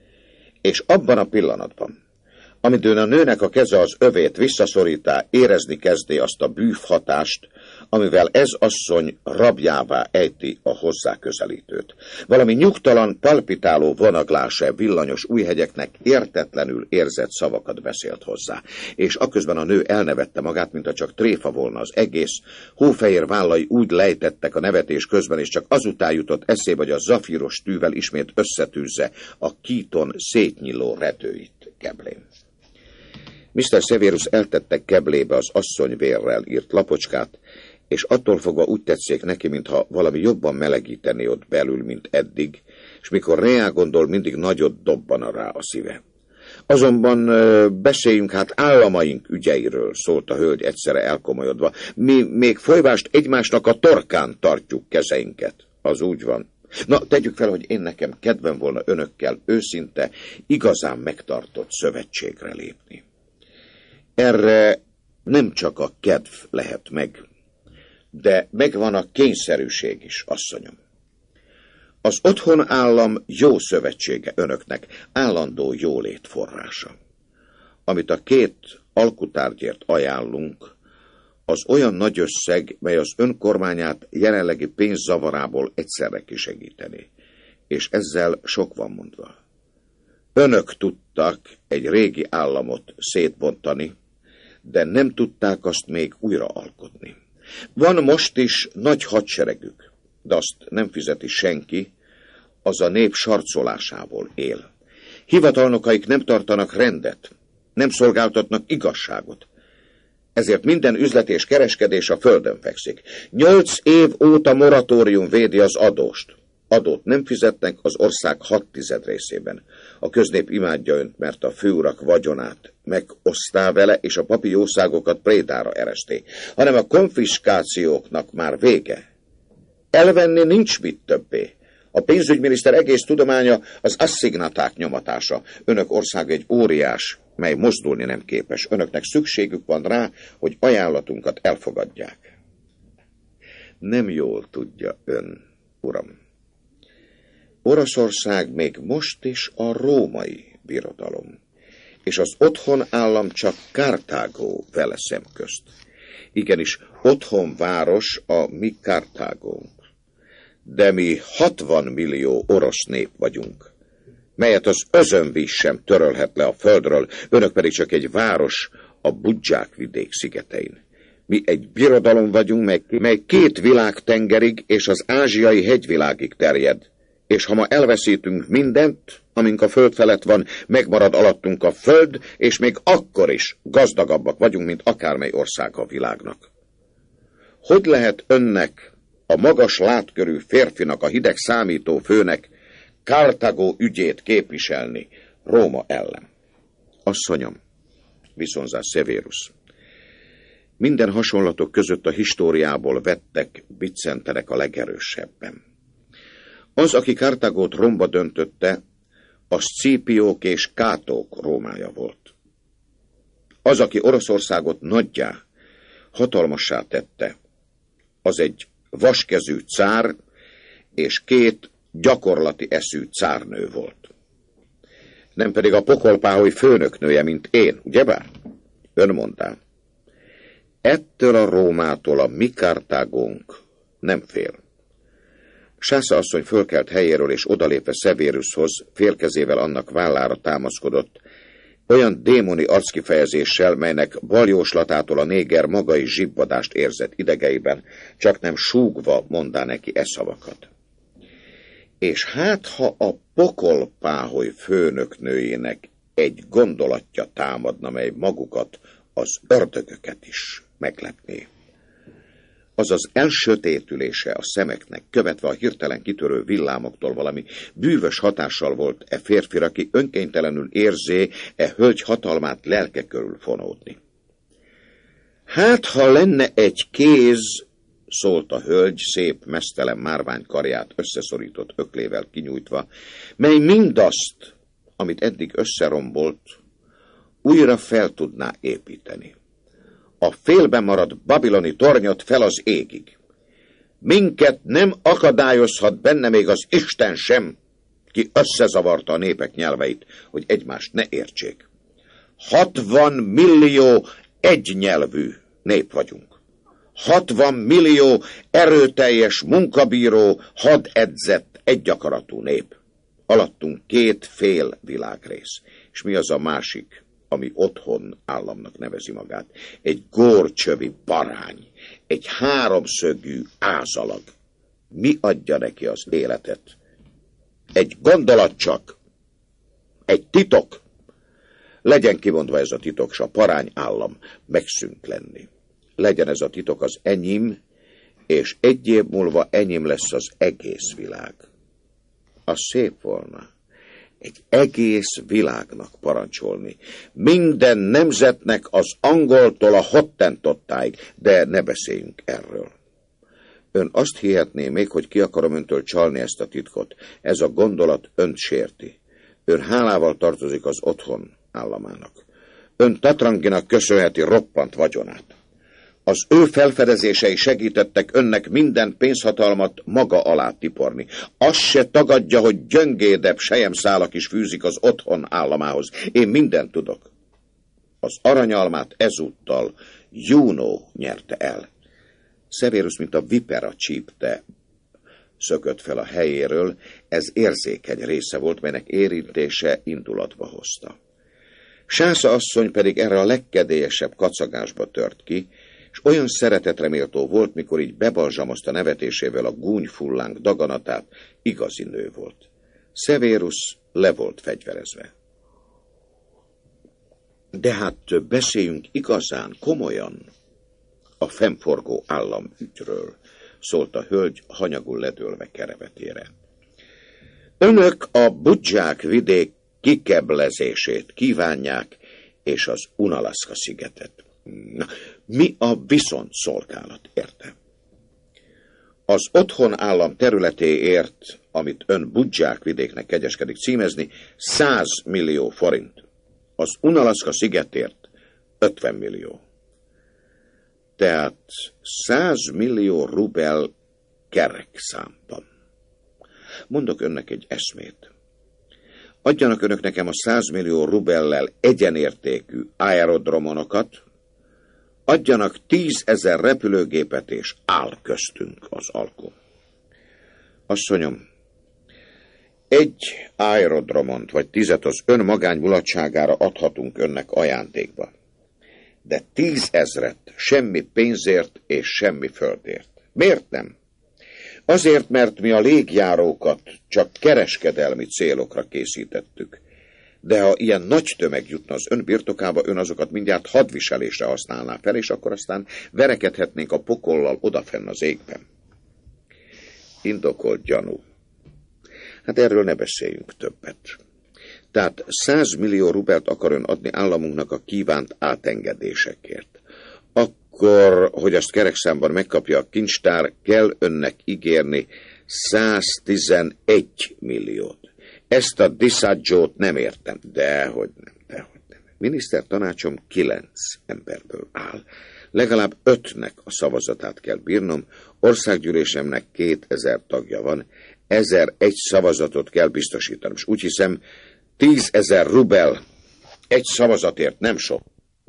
És abban a pillanatban, amidőn a nőnek a keze az övét visszaszorítá, érezni kezdé azt a bűvhatást, amivel ez asszony rabjává ejti a hozzá közelítőt. Valami nyugtalan, palpitáló vonaglása villanyos újhegyeknek értetlenül érzett szavakat beszélt hozzá, és aközben a nő elnevette magát, mintha csak tréfa volna az egész, hófehér vállai úgy lejtettek a nevetés közben, és csak azután jutott eszébe, hogy a zafíros tűvel ismét összetűzze a kíton szétnyíló redőit keblén. miszter Severus eltette keblébe az asszonyvérrel írt lapocskát, és attól fogva úgy tetszik neki, mintha valami jobban melegíteni ott belül, mint eddig, és mikor reá gondol, mindig nagyot dobban rá a szíve. Azonban beszéljünk hát államaink ügyeiről, szólt a hölgy egyszerre elkomolyodva. Mi még folyvást egymásnak a torkán tartjuk kezeinket. Az úgy van. Na, tegyük fel, hogy én nekem kedvem volna önökkel őszinte, igazán megtartott szövetségre lépni. Erre nem csak a kedv lehet meg, de megvan a kényszerűség is, asszonyom. Az otthon állam jó szövetsége önöknek, állandó jólét forrása. Amit a két alkutárgyért ajánlunk, az olyan nagy összeg, mely az önkormányát jelenlegi pénzzavarából egyszerre kisegíteni, és ezzel sok van mondva. Önök tudtak egy régi államot szétbontani, de nem tudták azt még újra alkotni. Van most is nagy hadseregük, de azt nem fizeti senki, az a nép sarcolásából él. Hivatalnokaik nem tartanak rendet, nem szolgáltatnak igazságot. Ezért minden üzlet és kereskedés a földön fekszik. Nyolc év óta moratórium védi az adóst. Adót nem fizetnek az ország hat tized részében. A köznép imádja önt, mert a főurak vagyonát megosztá vele, és a papi jószágokat prédára eresté. Hanem a konfiskációknak már vége. Elvenni nincs mit többé. A pénzügyminiszter egész tudománya az asszignaták nyomatása. Önök országa egy óriás, mely mozdulni nem képes. Önöknek szükségük van rá, hogy ajánlatunkat elfogadják. Nem jól tudja ön, uram. Oroszország még most is a római birodalom, és az otthon állam csak Kartágó vele szemközt. Igenis, otthon város a mi Kartágónk. De mi hatvan millió orosz nép vagyunk, melyet az özönvíz sem törölhet le a földről, önök pedig csak egy város a Budzsák vidék szigetein. Mi egy birodalom vagyunk, mely, mely két világtengerig és az ázsiai hegyvilágig terjed, és ha ma elveszítünk mindent, amink a föld felett van, megmarad alattunk a föld, és még akkor is gazdagabbak vagyunk, mint akármely ország a világnak. Hogy lehet önnek, a magas látkörű férfinak, a hideg számító főnek Kartágó ügyét képviselni Róma ellen? Asszonyom, viszonzá Severus, minden hasonlatok között a históriából vettek biccenterek a legerősebben. Az, aki Kartágót romba döntötte, az Szcipiók és Kátók Rómája volt. Az, aki Oroszországot nagyjá, hatalmassá tette, az egy vaskezű cár és két gyakorlati eszű cárnő volt. Nem pedig a pokolpáholy főnöknője, mint én, ugyebár? Ön mondta. Ettől a Rómától a mi Kartágónk nem fél. Sásza asszony fölkelt helyéről, és odalépve Severushoz félkezével annak vállára támaszkodott, olyan démoni arckifejezéssel, melynek baljóslatától a néger maga is zsibbadást érzett idegeiben, csak nem súgva mondá neki e szavakat. És hát, ha a pokolpáholy főnöknőjének egy gondolatja támadna, mely magukat, az ördögöket is meglepné. Az az elsötétülése a szemeknek, követve a hirtelen kitörő villámoktól valami bűvös hatással volt e férfira, aki önkénytelenül érzé e hölgy hatalmát lelke körül fonódni. Hát, ha lenne egy kéz, szólt a hölgy szép, meztelen márvány karját összeszorított öklével kinyújtva, mely mindazt, amit eddig összerombolt, újra fel tudná építeni. A félben maradt babiloni tornyot fel az égig. Minket nem akadályozhat benne még az Isten sem, ki összezavarta a népek nyelveit, hogy egymást ne értsék. Hatvan millió egynyelvű nép vagyunk. Hatvan millió erőteljes, munkabíró, hadedzett, egyakaratú nép. Alattunk két fél világrész. És mi az a másik, ami otthon államnak nevezi magát? Egy górcsövi barány, egy háromszögű ázalag. Mi adja neki az életet? Egy gondolat csak, egy titok. Legyen kimondva ez a titok, s a parány állam megszűnt lenni. Legyen ez a titok az enyém, és egy év múlva enyém lesz az egész világ. Az szép volna egy egész világnak parancsolni, minden nemzetnek az angoltól a hottentottáig, de ne beszéljünk erről. Ön azt hihetné még, hogy ki akarom öntől csalni ezt a titkot. Ez a gondolat önt sérti. Ön hálával tartozik az otthon államának. Ön Tatranginak köszönheti roppant vagyonát. Az ő felfedezései segítettek önnek minden pénzhatalmat maga alá tiporni. Azt se tagadja, hogy gyöngédebb selyemszálak is fűzik az otthon államához. Én mindent tudok. Az aranyalmát ezúttal Juno nyerte el. Severus, mint a vipera csípte, szökött fel a helyéről, ez érzékeny része volt, melynek érintése indulatba hozta. Sásza asszony pedig erre a legkedélyesebb kacagásba tört ki, és olyan szeretetreméltó volt, mikor így bebalzsamozta nevetésével a gúnyfullánk daganatát, igazi nő volt. Severus le volt fegyverezve. De hát beszéljünk igazán, komolyan a fennforgó államügyről, szólt a hölgy hanyagul ledőlve kerevetére. Önök a Budzsák vidék kikeblezését kívánják, és az Unalaszka szigetet. Na, mi a viszontszolgálat érte? Az otthon állam területéért, amit ön Budzsák vidéknek kegyeskedik címezni, száz millió forint. Az Unalaszka szigetért ötven millió. Tehát száz millió rubel kerek számban. Mondok önnek egy eszmét. Adjanak önök nekem a százmillió rubellel egyenértékű aerodromonokat, adjanak tízezer repülőgépet, és áll köztünk az alkó. Asszonyom, egy aerodromont vagy tízet az ön magány mulatságára adhatunk önnek ajándékba. De tízezret semmi pénzért és semmi földért. Miért nem? Azért, mert mi a légjárókat csak kereskedelmi célokra készítettük. De ha ilyen nagy tömeg jutna az ön birtokába, ön azokat mindjárt hadviselésre használná fel, és akkor aztán verekedhetnénk a pokollal odafenn az égben. Indokolt gyanú. Hát erről ne beszéljünk többet. Tehát százmillió rubelt akar ön adni államunknak a kívánt átengedésekért. Akkor, hogy azt kerekszámban megkapja a kincstár, kell önnek ígérni száztizenegy milliót. Ezt a diszadzsót nem értem. Dehogy nem, dehogy nem. Miniszter tanácsom kilenc emberből áll. Legalább ötnek a szavazatát kell bírnom, országgyűlésemnek kétezer tagja van, ezeregy szavazatot kell biztosítanom. És úgy hiszem, tízezer rubel egy szavazatért nem sok.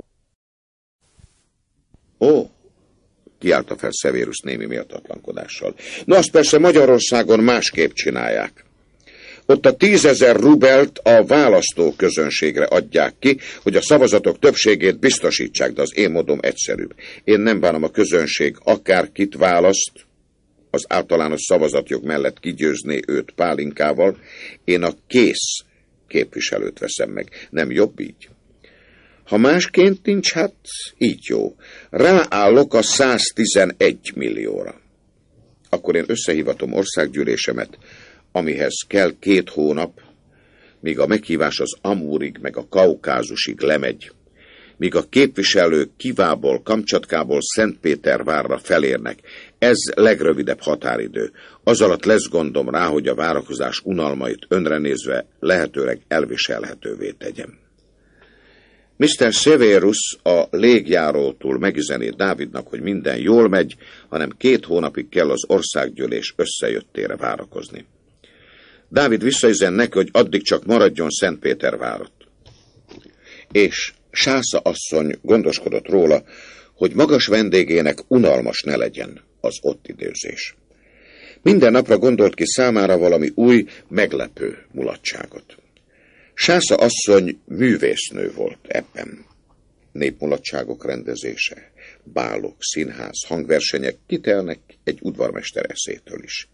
Ó, kiállta fel Severus némi méltatlankodással. Na, azt persze Magyarországon másképp csinálják. Ott a tízezer rubelt a választóközönségre adják ki, hogy a szavazatok többségét biztosítsák, de az én módom egyszerűbb. Én nem bánom a közönség akárkit választ, az általános szavazatjog mellett kigyőzni őt pálinkával, én a kész képviselőt veszem meg. Nem jobb így? Ha másként nincs, hát így jó. Ráállok a száztizenegy millióra. Akkor én összehívatom országgyűlésemet, amihez kell két hónap, míg a meghívás az Amúrig meg a Kaukázusig lemegy, míg a képviselők Kivából, Kamcsatkából Szentpétervárra felérnek. Ez legrövidebb határidő. Az alatt lesz gondom rá, hogy a várakozás unalmait önre nézve lehetőleg elviselhetővé tegyem. miszter Severus a légjárótól megüzené Dávidnak, hogy minden jól megy, hanem két hónapig kell az országgyűlés összejöttére várakozni. Dávid visszaüzen neki, hogy addig csak maradjon Szentpétervárot. És Sásza asszony gondoskodott róla, hogy magas vendégének unalmas ne legyen az ott időzés. Minden napra gondolt ki számára valami új, meglepő mulatságot. Sásza asszony művésznő volt ebben. Népmulatságok rendezése, bálok, színház, hangversenyek kitelnek egy udvarmester eszétől is.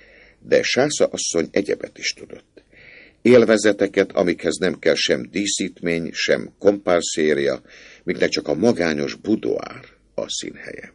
De Sásza asszony egyebet is tudott. Élvezeteket, amikhez nem kell sem díszítmény, sem kompárszéria, miknek csak a magányos budoár a színhelye.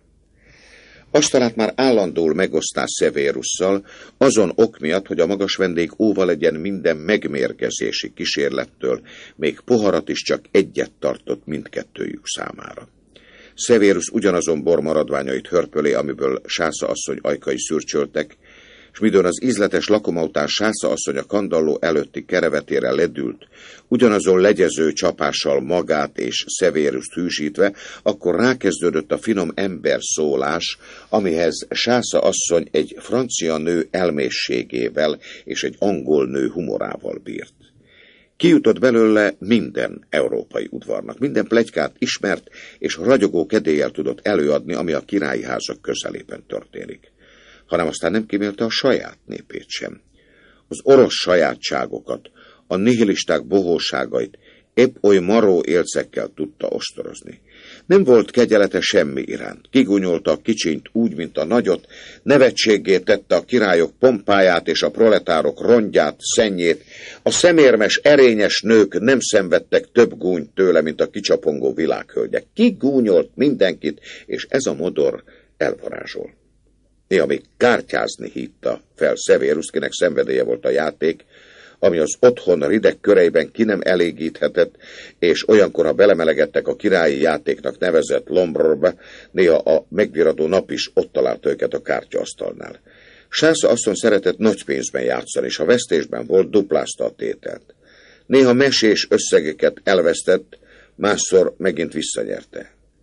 Asztalát már állandóul megosztás Severusszal, azon ok miatt, hogy a magas vendég óva legyen minden megmérgezési kísérlettől, még poharat is csak egyet tartott mindkettőjük számára. Severus ugyanazon bor maradványait hörpölé, amiből Sásza asszony ajkai szürcsöltek, és midőn az ízletes lakoma után Sásza asszony a kandalló előtti kerevetére ledült, ugyanazon legyező csapással magát és Severust hűsítve, akkor rákezdődött a finom emberszólás, amihez Sásza asszony egy francia nő elmészségével és egy angol nő humorával bírt. Kijutott belőle minden európai udvarnak, minden pletykát ismert és ragyogó kedéllyel tudott előadni, ami a királyi házak közelében történik. Hanem aztán nem kímélte a saját népét sem. Az orosz sajátságokat, a nihilisták bohóságait épp oly maró élcekkel tudta ostorozni. Nem volt kegyelete semmi iránt. Kigúnyolta a kicsint úgy, mint a nagyot, nevetséggé tette a királyok pompáját és a proletárok rongyát, szennyét. A szemérmes, erényes nők nem szenvedtek több gúnyt tőle, mint a kicsapongó világhölgyek. Kigúnyolt mindenkit, és ez a modor elvarázsol. Néha még kártyázni hitta fel Severus, kinek szenvedélye volt a játék, ami az otthon rideg köreiben ki nem elégíthetett, és olyankor, ha belemelegettek a királyi játéknak nevezett lombrorba, néha a megviradó nap is ott talált őket a kártyaasztalnál. Sásza asszony szeretett nagy pénzben játszani, és ha vesztésben volt, duplázta a tételt. Néha mesés összegeket elvesztett, másszor megint visszanyerte.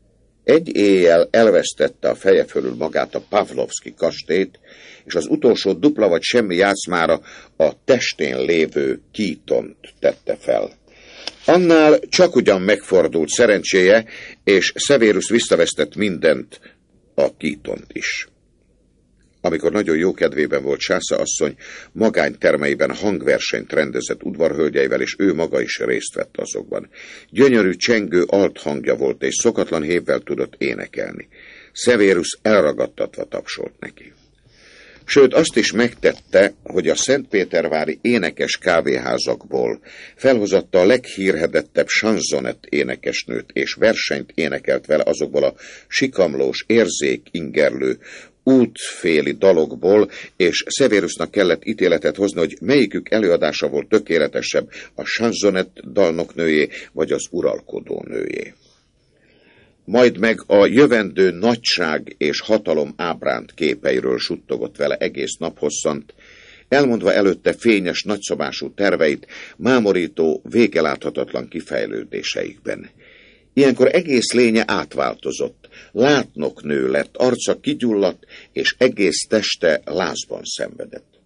Egy éjjel elvesztette a feje fölül magát a Pavlovszki kastélyt, és az utolsó dupla vagy semmi játszmára a testén lévő Keatont tette fel. Annál csak ugyan megfordult szerencséje, és Severus visszavesztett mindent, a Keatont is. Amikor nagyon jó kedvében volt Sásza asszony, magánytermeiben hangversenyt rendezett udvarhölgyeivel, és ő maga is részt vett azokban. Gyönyörű, csengő althangja volt, és szokatlan hévvel tudott énekelni. Severus elragadtatva tapsolt neki. Sőt, azt is megtette, hogy a szentpétervári énekes kávéházakból felhozatta a leghírhedettebb chansonet énekesnőt, és versenyt énekelt vele azokból a sikamlós, érzékingerlő, útféli dalokból, és Severusnak kellett ítéletet hozni, hogy melyikük előadása volt tökéletesebb, a chansonet dalnoknőjé, vagy az uralkodó nőjé. Majd meg a jövendő nagyság és hatalom ábránt képeiről suttogott vele egész naphosszant, elmondva előtte fényes, nagyszabású terveit, mámorító, végeláthatatlan kifejlődéseikben. Ilyenkor egész lénye átváltozott, látnoknő lett, arca kigyulladt, és egész teste lázban szenvedett.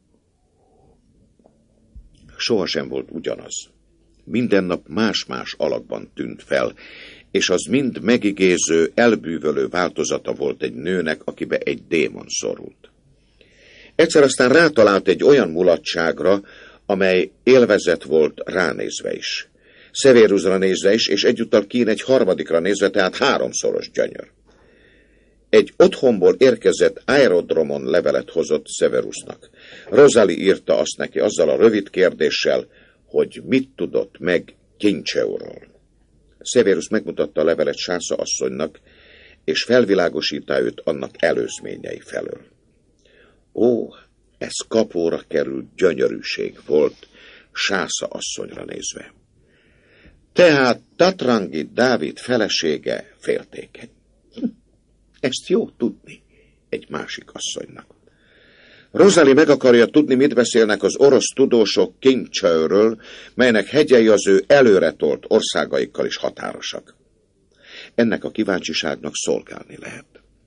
Sohasem volt ugyanaz. Minden nap más-más alakban tűnt fel, és az mind megigéző, elbűvölő változata volt egy nőnek, akibe egy démon szorult. Egyszer aztán rátalált egy olyan mulatságra, amely élvezet volt ránézve is. Severusra nézve is, és egyúttal Kín egy harmadikra nézve, tehát háromszoros gyönyör. Egy otthonból érkezett aerodromon levelet hozott Severusnak. Rosalie írta azt neki azzal a rövid kérdéssel, hogy mit tudott meg Kincseuról. Severus megmutatta a levelet Sásza asszonynak, és felvilágosítá őt annak előzményei felől. Ó, ez kapóra került gyönyörűség volt Sásza asszonyra nézve. Tehát Tatrangi Dávid felesége féltékeny. Ezt jó tudni egy másik asszonynak. Rosalie meg akarja tudni, mit beszélnek az orosz tudósok Kincseuről, melynek hegyei az ő előretolt országaikkal is határosak. Ennek a kíváncsiságnak szolgálni lehet.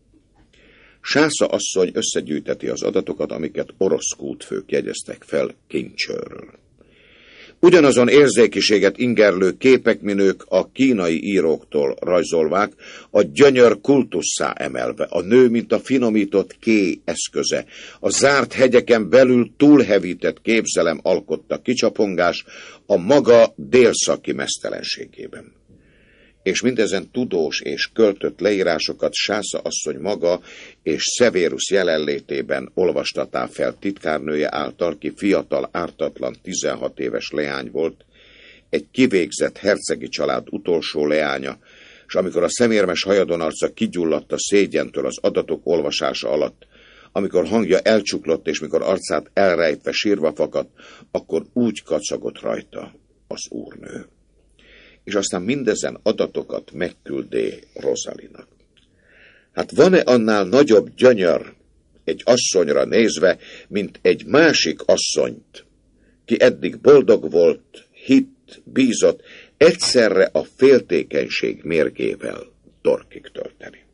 Sásza asszony összegyűjteti az adatokat, amiket orosz kútfők jegyeztek fel Kincseuről. Ugyanazon érzékiséget ingerlő képek minők a kínai íróktól rajzolvák, a gyönyör kultusszá emelve, a nő, mint a finomított ké eszköze, a zárt hegyeken belül túlhevített képzelem alkotta kicsapongás a maga délszaki meztelenségében. És mindezen tudós és költött leírásokat Sásza asszony maga és Severus jelenlétében olvastatá fel titkárnője által, ki fiatal, ártatlan, tizenhat éves leány volt, egy kivégzett hercegi család utolsó leánya, és amikor a szemérmes hajadon arca kigyulladt a szégyentől az adatok olvasása alatt, amikor hangja elcsuklott, és mikor arcát elrejtve sírva fakadt, akkor úgy kacagott rajta az úrnő. És aztán mindezen adatokat megküldé Rosalinak. Hát van-e annál nagyobb gyönyör egy asszonyra nézve, mint egy másik asszonyt, ki eddig boldog volt, hitt, bízott, egyszerre a féltékenység mérgével torkig tölteni?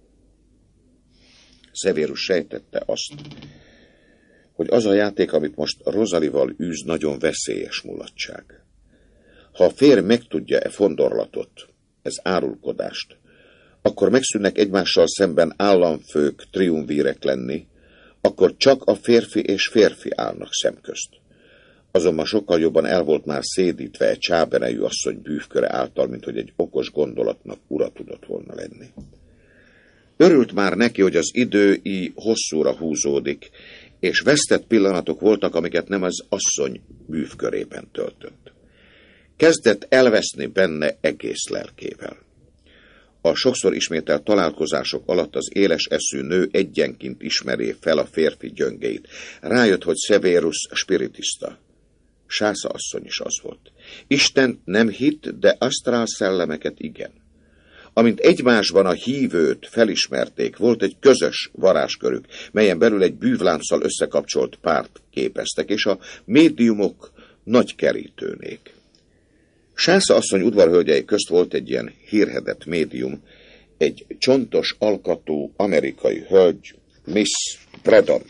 Severus sejtette azt, hogy az a játék, amit most Rosalie-val űz, nagyon veszélyes mulatság. Ha a férj megtudja e fondorlatot, ez árulkodást, akkor megszűnnek egymással szemben államfők, triumvírek lenni, akkor csak a férfi és férfi állnak szemközt. Azonban sokkal jobban el volt már szédítve egy csábenejű asszony bűvköre által, mint hogy egy okos gondolatnak ura tudott volna lenni. Örült már neki, hogy az idő így hosszúra húzódik, és vesztett pillanatok voltak, amiket nem az asszony bűvkörében töltött. Kezdett elveszni benne egész lelkével. A sokszor ismételt találkozások alatt az éles eszű nő egyenként ismeré fel a férfi gyöngéit. Rájött, hogy Severus spiritista. Sásza asszony is az volt. Istent nem hitt, de asztrál szellemeket igen. Amint egymásban a hívőt felismerték, volt egy közös varázskörük, melyen belül egy bűvlánccal összekapcsolt párt képeztek, és a médiumok nagy kerítőnék. Sásza asszony udvarhölgyei közt volt egy ilyen hírhedett médium, egy csontos alkatú amerikai hölgy, Miss Braddon.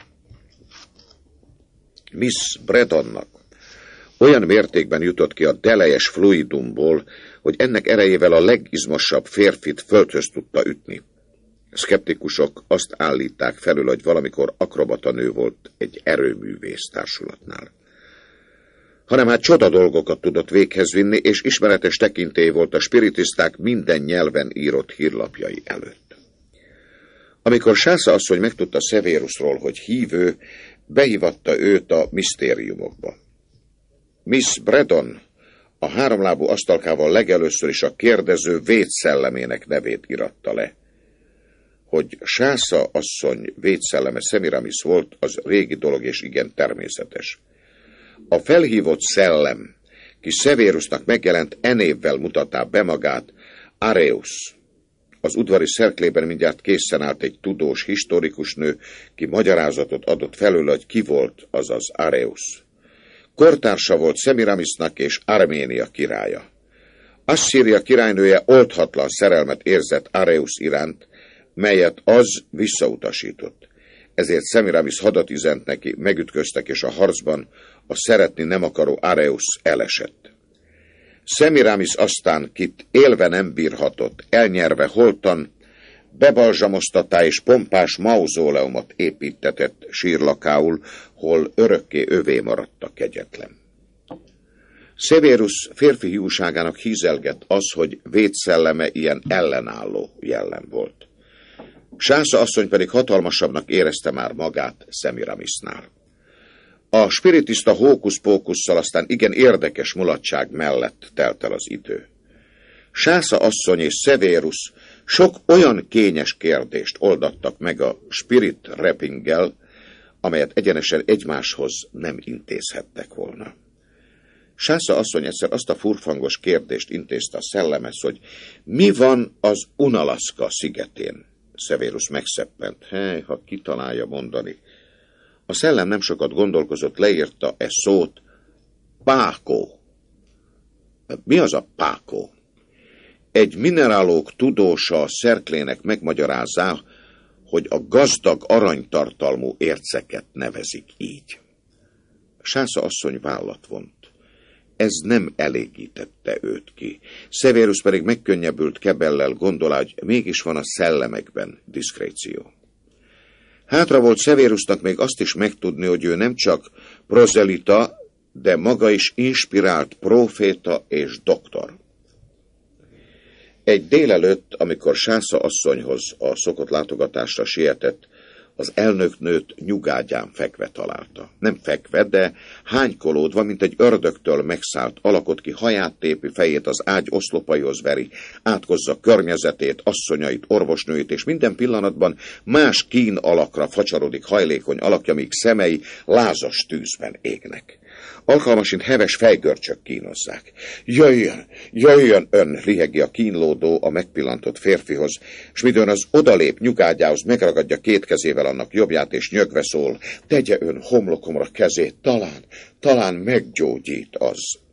Miss Braddonnak olyan mértékben jutott ki a delejes fluidumból, hogy ennek erejével a legizmosabb férfit földhöz tudta ütni. Szkeptikusok azt állítták felül, hogy valamikor akrobata nő volt egy erőművész társulatnál. Hanem hát csoda dolgokat tudott véghez vinni, és ismeretes tekintély volt a spiritiszták minden nyelven írott hírlapjai előtt. Amikor Sásza asszony megtudta Severusról, hogy hívő, behívatta őt a misztériumokba. Miss Braddon a háromlábú asztalkával legelőször is a kérdező védszellemének nevét iratta le. Hogy Sásza asszony védszelleme Semiramis volt, az régi dolog és igen természetes. A felhívott szellem, ki Severusnak megjelent enévvel mutatta be magát, Areus. Az udvari szerklében mindjárt készen állt egy tudós historikus nő, ki magyarázatot adott felől, hogy ki volt az az Areus. Kortársa volt Semiramisnak és Arménia királya. Asszíria királynője oldhatlan szerelmet érzett Areus iránt, melyet az visszautasított. Ezért Semiramis hadat üzent neki, megütköztek, és a harcban a szeretni nem akaró Areus elesett. Semiramis aztán, kit élve nem bírhatott, elnyerve holtan, bebalzsamoztatá és pompás mauzóleumot építetett sírlakául, hol örökké övé maradt a kegyetlen. Severus férfi hiúságának hízelgett az, hogy védszelleme ilyen ellenálló jellem volt. Sásza asszony pedig hatalmasabbnak érezte már magát Semiramisnál. A spiritista hókusz-pókusszal aztán igen érdekes mulatság mellett telt el az idő. Sásza asszony és Severus sok olyan kényes kérdést oldattak meg a spirit rappinggel, amelyet egyenesen egymáshoz nem intézhettek volna. Sásza asszony egyszer azt a furfangos kérdést intézte a szellemhez, hogy mi van az Unalaszka szigetén. Severus megszeppent. Hely, ha kitalálja mondani. A szellem nem sokat gondolkozott, leírta e szót. Pákó. Mi az a pákó? Egy minerálók tudósa a szerklének megmagyarázza, hogy a gazdag aranytartalmú érceket nevezik így. Sásza asszony vállat vont. Ez nem elégítette őt ki. Severus pedig megkönnyebbült kebellel, gondolá, hogy mégis van a szellemekben diszkréció. Hátra volt Severusnak még azt is megtudni, hogy ő nem csak prozelita, de maga is inspirált próféta és doktor. Egy délelőtt, amikor Sásza asszonyhoz a szokott látogatásra sietett, az elnöknőt nyugágyán fekve találta. Nem fekve, de hánykolódva, mint egy ördögtől megszállt alakot, ki haját tépi, fejét az ágy oszlopaihoz veri, átkozza környezetét, asszonyait, orvosnőit, és minden pillanatban más kín alakra facsarodik hajlékony alakja, míg szemei lázas tűzben égnek. Alkalmasint heves fejgörcsök kínozzák. Jöjjön, jöjjön ön, lihegi a kínlódó a megpillantott férfihoz, s midőn az odalép nyugágyához, megragadja két kezével annak jobbját, és nyögve szól, tegye ön homlokomra kezét, talán, talán meggyógyít az.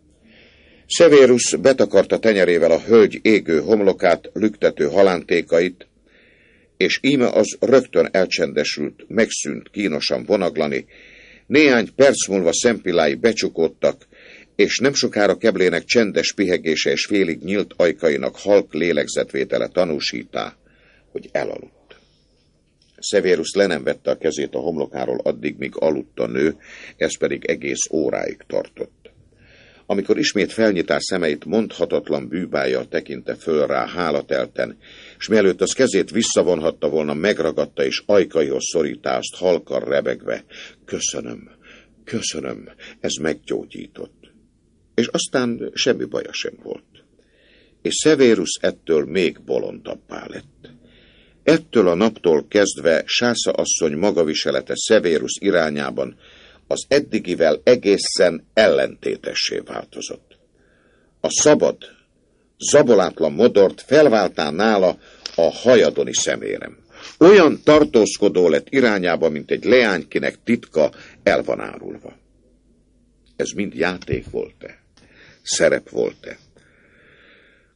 Severus betakarta tenyerével a hölgy égő homlokát, lüktető halántékait, és íme az rögtön elcsendesült, megszűnt kínosan vonaglani. Néhány perc múlva szempillái becsukódtak, és nem sokára Keblének csendes pihegése és félig nyílt ajkainak halk lélegzetvétele tanúsítá, hogy elaludt. Severus le nem vette a kezét a homlokáról addig, míg aludt a nő, ez pedig egész óráig tartott. Amikor ismét felnyitás szemeit mondhatatlan bűbájjal tekinte föl rá hálatelten, s mielőtt az kezét visszavonhatta volna, megragadta és ajkaihoz szorítá azt halkan rebegve. Köszönöm, köszönöm, ez meggyógyított. És aztán semmi baja sem volt. És Severus ettől még bolondabbá lett. Ettől a naptól kezdve Sásza asszony magaviselete Severus irányában az eddigivel egészen ellentétessé változott. A szabad, zabolátlan modort felváltá nála a hajadoni szemérem. Olyan tartózkodó lett irányába, mint egy leánykinek titka el van árulva. Ez mind játék volt-e? Szerep volt-e?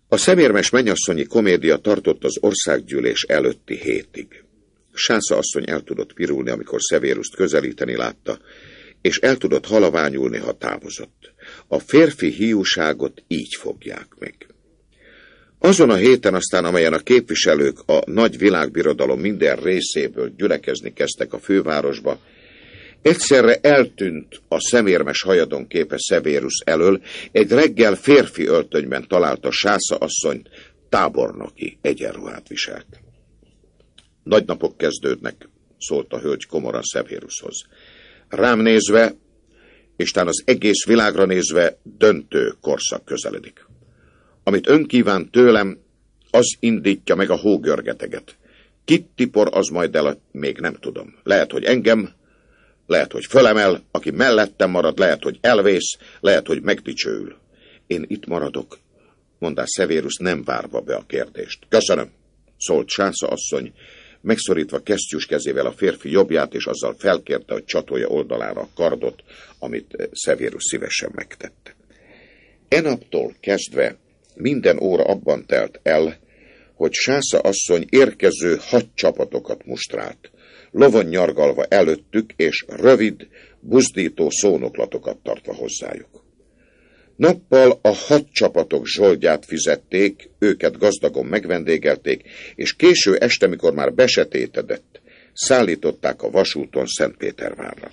A szemérmes mennyasszonyi komédia tartott az országgyűlés előtti hétig. Sásza asszony el tudott pirulni, amikor Sevérust közelíteni látta, és el tudott halaványulni, ha távozott. A férfi hiúságot így fogják meg. Azon a héten aztán, amelyen a képviselők a nagy világbirodalom minden részéből gyülekezni kezdtek a fővárosba, egyszerre eltűnt a szemérmes hajadon képe Sevérus elől, egy reggel férfi öltönyben találta Sásza asszonyt, tábornoki egyenruhát viselt. Nagy napok kezdődnek, szólt a hölgy komoran Sevérushoz. Rám nézve, és tán az egész világra nézve döntő korszak közeledik. Amit ön kíván tőlem, az indítja meg a hógörgeteget. Kit tipor az majd el, még nem tudom. Lehet, hogy engem, lehet, hogy fölemel, aki mellettem marad, lehet, hogy elvész, lehet, hogy megdicsőül. Én itt maradok, mondta Sevérus, nem várva be a kérdést. Köszönöm, szólt Sásza asszony, megszorítva kesztyűs kezével a férfi jobbját, és azzal felkérte, hogy csatolja oldalára a kardot, amit Sevérus szívesen megtette. Enaptól kezdve minden óra abban telt el, hogy Sásza asszony érkező hadcsapatokat mustrált, lovon nyargalva előttük, és rövid, buzdító szónoklatokat tartva hozzájuk. Nappal a hadcsapatok zsoldját fizették, őket gazdagon megvendégelték, és késő este, mikor már besetétedett, szállították a vasúton Szentpétervárra.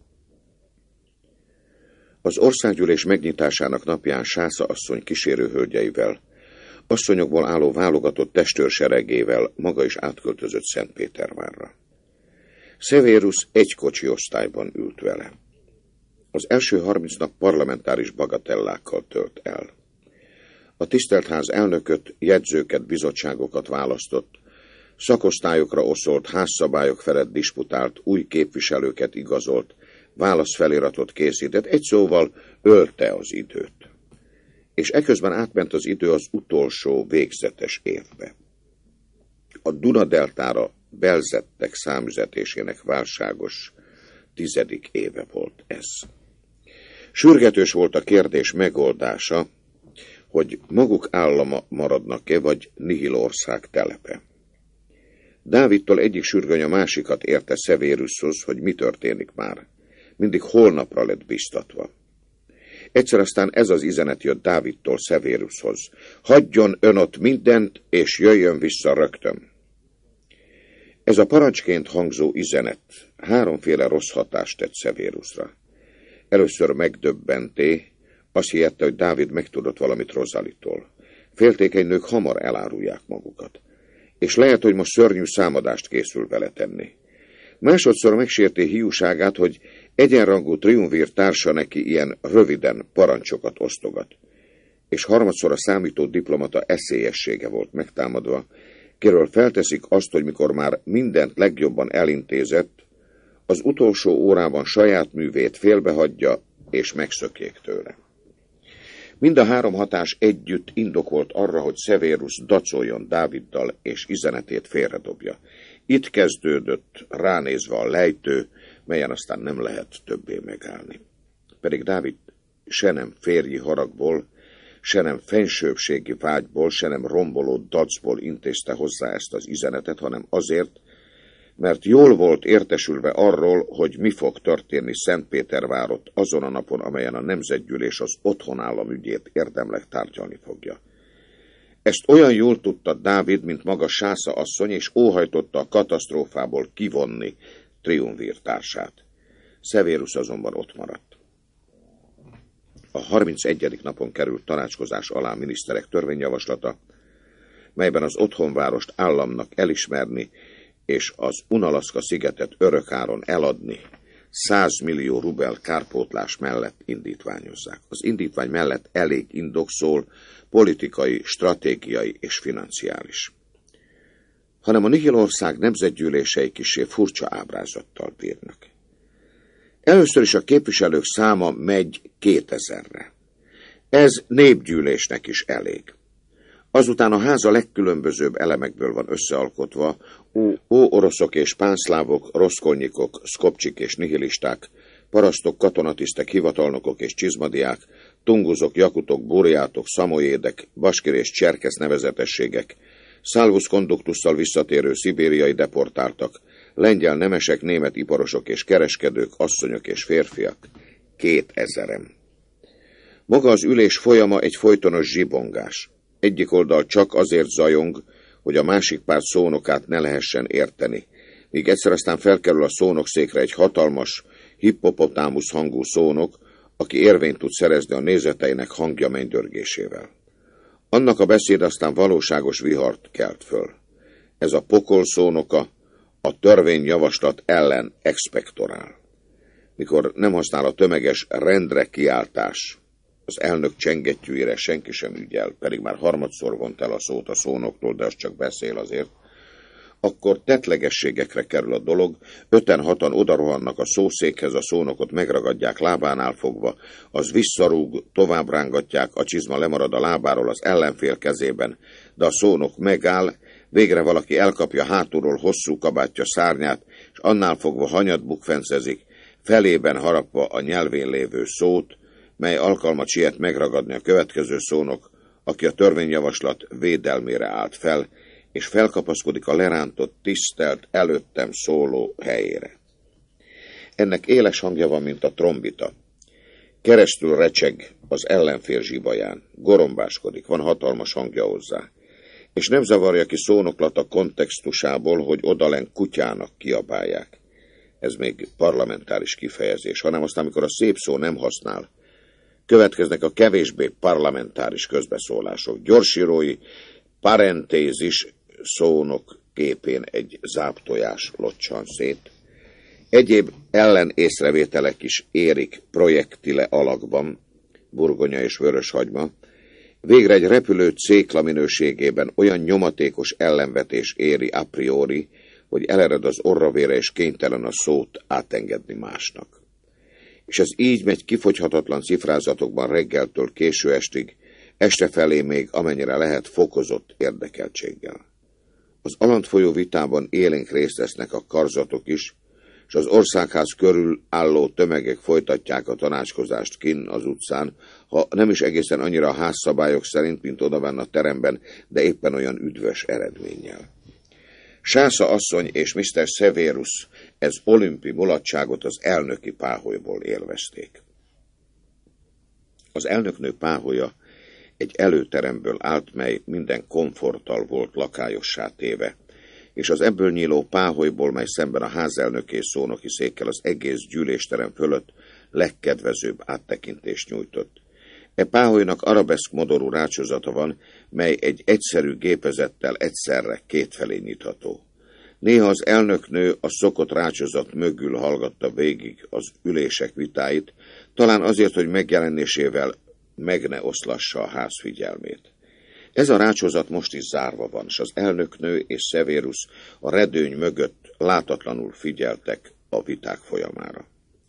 Az országgyűlés megnyitásának napján Sásza asszony kísérőhölgyeivel, asszonyokból álló válogatott testőrseregével maga is átköltözött Szentpétervárra. Sevérus egy kocsi osztályban ült vele. Az első harminc nap parlamentáris bagatellákkal tölt el. A tiszteltház elnököt, jegyzőket, bizottságokat választott, szakosztályokra oszolt, házszabályok felett disputált, új képviselőket igazolt, válaszfeliratot készített, egy szóval ölte az időt. És eközben átment az idő az utolsó végzetes évbe. A Duna-deltára belzettek számüzetésének válságos tizedik éve volt ez. Sürgetős volt a kérdés megoldása, hogy maguk állama maradnak-e, vagy Nihilország telepe. Dávidtól egyik sürgöny a másikat érte Sevérushoz, hogy mi történik már. Mindig holnapra lett biztatva. Egyszer aztán ez az üzenet jött Dávidtól Sevérushoz. Hagyjon ön ott mindent, és jöjjön vissza rögtön. Ez a parancsként hangzó üzenet háromféle rossz hatást tett Sevérusra. Először megdöbbenté, azt hihette, hogy Dávid megtudott valamit Rozalitól. Féltékeny nők hamar elárulják magukat. És lehet, hogy most szörnyű számadást készül vele tenni. Másodszor megsérti hiúságát, hogy egyenrangú triumvír társa neki ilyen röviden parancsokat osztogat. És harmadszor a számító diplomata eszélyessége volt megtámadva, kiről felteszik azt, hogy mikor már mindent legjobban elintézett, az utolsó órában saját művét félbehagyja, és megszökjék tőle. Mind a három hatás együtt indokolt arra, hogy Sevérus dacoljon Dáviddal, és üzenetét félredobja. Itt kezdődött ránézve a lejtő, melyen aztán nem lehet többé megállni. Pedig Dávid se nem férji haragból, se nem fensőbbségi vágyból, se nem romboló dacból intézte hozzá ezt az üzenetet, hanem azért, mert jól volt értesülve arról, hogy mi fog történni Szentpétervárott azon a napon, amelyen a Nemzetgyűlés az otthonállam ügyét érdemleg tárgyalni fogja. Ezt olyan jól tudta Dávid, mint maga Sásza asszony, és óhajtotta a katasztrófából kivonni triumvír társát. Sevérus azonban ott maradt. A harmincegyedik napon került tanácskozás alá a miniszterek törvényjavaslata, melyben az otthonvárost államnak elismerni, és az Unalaszka szigetet örökáron eladni, száz millió rubel kárpótlás mellett indítványozzák. Az indítvány mellett elég indok szól, politikai, stratégiai és financiális. Hanem a Nihilország nemzetgyűlései kissé furcsa ábrázattal bírnak. Először is a képviselők száma megy kétezerre. Ez népgyűlésnek is elég. Azután a ház a legkülönbözőbb elemekből van összealkotva, ó, oroszok és pánszlávok, roszkolnyikok, szkopcsik és nihilisták, parasztok, katonatisztek, hivatalnokok és csizmadiák, tunguzok, jakutok, burjátok, szamoédek, baskir és cserkesz nevezetességek, Salvus Conductusszal visszatérő szibériai deportáltak, lengyel nemesek, német iparosok és kereskedők, asszonyok és férfiak, kétezerem. Maga az ülés folyama egy folytonos zsibongás. Egyik oldal csak azért zajong, hogy a másik párt szónokát ne lehessen érteni, míg egyszer aztán felkerül a szónokszékre egy hatalmas, hippopotámusz hangú szónok, aki érvényt tud szerezni a nézeteinek hangja mennydörgésével. Annak a beszéd aztán valóságos vihart kelt föl. Ez a pokol szónoka a törvényjavaslat ellen expektorál. Mikor nem használ a tömeges rendre kiáltás, az elnök csengettyűjére senki sem ügyel, pedig már harmadszor vont el a szót a szónoktól, de az csak beszél azért, akkor tettlegességekre kerül a dolog, öten-hatan odarohannak a szószékhez, a szónokot megragadják lábánál fogva, az visszarúg, tovább rángatják, a csizma lemarad a lábáról az ellenfél kezében, de a szónok megáll, végre valaki elkapja hátulról hosszú kabátja szárnyát, és annál fogva hanyat bukfencezik, felében harapva a nyelvén lévő szót, mely alkalmat siet megragadni a következő szónok, aki a törvényjavaslat védelmére állt fel, és felkapaszkodik a lerántott, tisztelt, előttem szóló helyére. Ennek éles hangja van, mint a trombita. Keresztül recseg az ellenfél zsibaján, gorombáskodik, van hatalmas hangja hozzá. És nem zavarja ki szónoklata kontextusából, hogy odalen kutyának kiabálják. Ez még parlamentáris kifejezés, hanem aztán, amikor a szép szó nem használ, következnek a kevésbé parlamentáris közbeszólások. Gyorsírói parentézis szónok képén egy záptojás locsan szét. Egyéb ellen észrevételek is érik projektile alakban, burgonya és vöröshagyma. Végre egy repülő cékla minőségében olyan nyomatékos ellenvetés éri a priori, hogy elered az orravére és kénytelen a szót átengedni másnak. És ez így megy kifogyhatatlan cifrázatokban reggeltől késő estig, este felé még amennyire lehet fokozott érdekeltséggel. Az alant folyó vitában élénk részt vesznek a karzatok is, és az országház körül álló tömegek folytatják a tanácskozást kinn az utcán, ha nem is egészen annyira a házszabályok szerint, mint odabenn a teremben, de éppen olyan üdvös eredménnyel. Sásza asszony és miszter Severus ez olimpi mulatságot az elnöki páholyból élvezték. Az elnöknő páholya egy előteremből állt, mely minden komforttal volt lakályossá téve, és az ebből nyíló páholyból, mely szemben a házelnök és szónoki székkel az egész gyűlésterem fölött legkedvezőbb áttekintést nyújtott. E páholynak arabeszk modorú rácsozata van, mely egy egyszerű gépezettel egyszerre kétfelé nyitható. Néha az elnöknő a szokott rácsozat mögül hallgatta végig az ülések vitáit, talán azért, hogy megjelenésével meg ne oszlassa a ház figyelmét. Ez a rácsozat most is zárva van, s az elnöknő és Severus a redőny mögött látatlanul figyeltek a viták folyamára.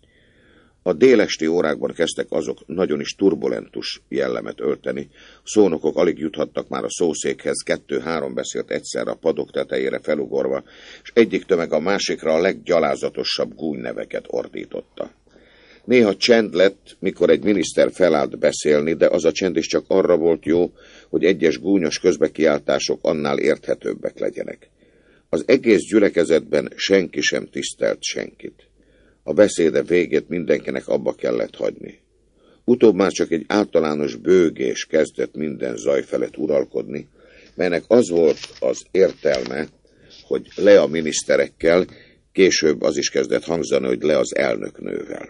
A délesti órákban kezdtek azok nagyon is turbulentus jellemet ölteni, a szónokok alig juthattak már a szószékhez, kettő-három beszélt egyszerre a padok tetejére felugorva, és egyik tömeg a másikra a leggyalázatosabb gúnyneveket ordította. Néha csend lett, mikor egy miniszter felállt beszélni, de az a csend is csak arra volt jó, hogy egyes gúnyos közbekiáltások annál érthetőbbek legyenek. Az egész gyülekezetben senki sem tisztelt senkit. A beszéde végét mindenkinek abba kellett hagyni. Utóbb már csak egy általános bőgés kezdett minden zaj felett uralkodni, melynek az volt az értelme, hogy le a miniszterekkel, később az is kezdett hangzani, hogy le az elnöknővel.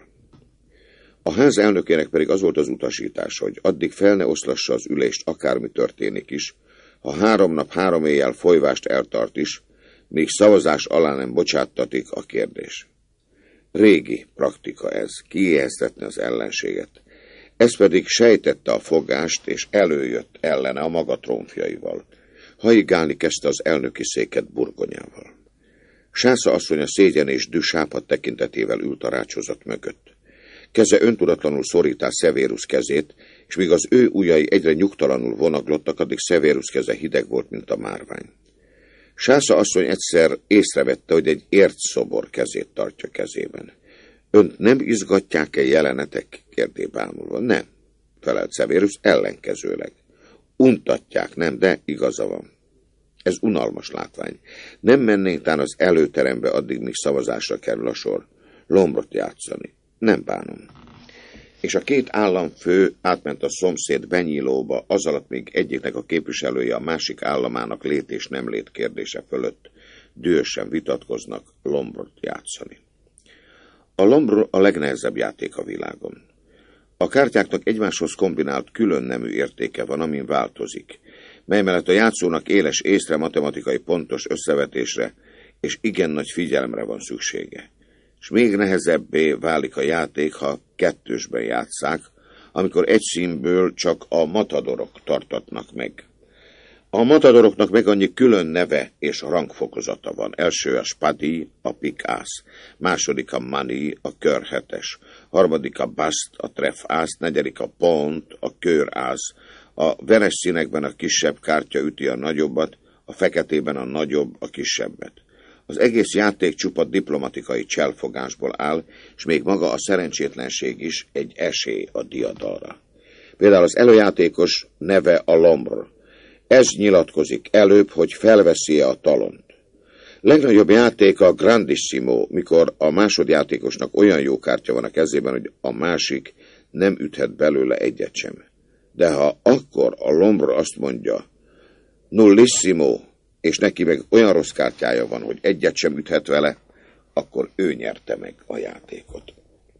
A ház elnökének pedig az volt az utasítása, hogy addig fel ne oszlassa az ülést, akármi történik is, ha három nap, három éjjel folyvást eltart is, míg szavazás alá nem bocsáttatik a kérdés. Régi praktika ez, kiéheztetni az ellenséget. Ez pedig sejtette a fogást, és előjött ellene a maga trónfjaival. Haigálni kezdte az elnöki széket burgonyával. Sásza asszony a szégyen és dű sápadt tekintetével ült a rácsozat mögött. Keze öntudatlanul szorítá Severus kezét, és míg az ő ujjai egyre nyugtalanul vonaglottak, addig Severus keze hideg volt, mint a márvány. Sásza asszony egyszer észrevette, hogy egy ércszobor kezét tartja kezében. Önt nem izgatják-e jelenetek? Kérdé bámulva. Nem. felelt Severus, ellenkezőleg. Untatják, nem, de igaza van. Ez unalmas látvány. Nem mennénk tán az előterembe addig, míg szavazásra kerül a sor. Lombrot játszani. Nem bánom. És a két államfő átment a szomszéd benyílóba, az alatt még egyiknek a képviselője a másik államának lét és nem lét kérdése fölött dühösen vitatkoznak lombrot játszani. A lombr a legnehezebb játék a világon. A kártyáknak egymáshoz kombinált külön nemű értéke van, amin változik, mely mellett a játszónak éles észre, matematikai pontos összevetésre és igen nagy figyelemre van szüksége. És még nehezebbé válik a játék, ha kettősben játsszák, amikor egy színből csak a matadorok tartatnak meg. A matadoroknak meg annyi külön neve és rangfokozata van. Első a spadi, a pikász, második a mani, a körhetes, harmadik a bast, a trefász, negyedik a pont, a körász, a veres színekben a kisebb kártya üti a nagyobbat, a feketében a nagyobb a kisebbet. Az egész játék csupa diplomatikai cselfogásból áll, és még maga a szerencsétlenség is egy esély a diadalra. Például az előjátékos neve a lombr. Ez nyilatkozik előbb, hogy felveszi a talont. Legnagyobb játék a grandissimo, mikor a másodjátékosnak olyan jó kártya van a kezében, hogy a másik nem üthet belőle egyet sem. De ha akkor a lombr azt mondja, nullissimo, és neki meg olyan rossz kártyája van, hogy egyet sem üthet vele, akkor ő nyerte meg a játékot.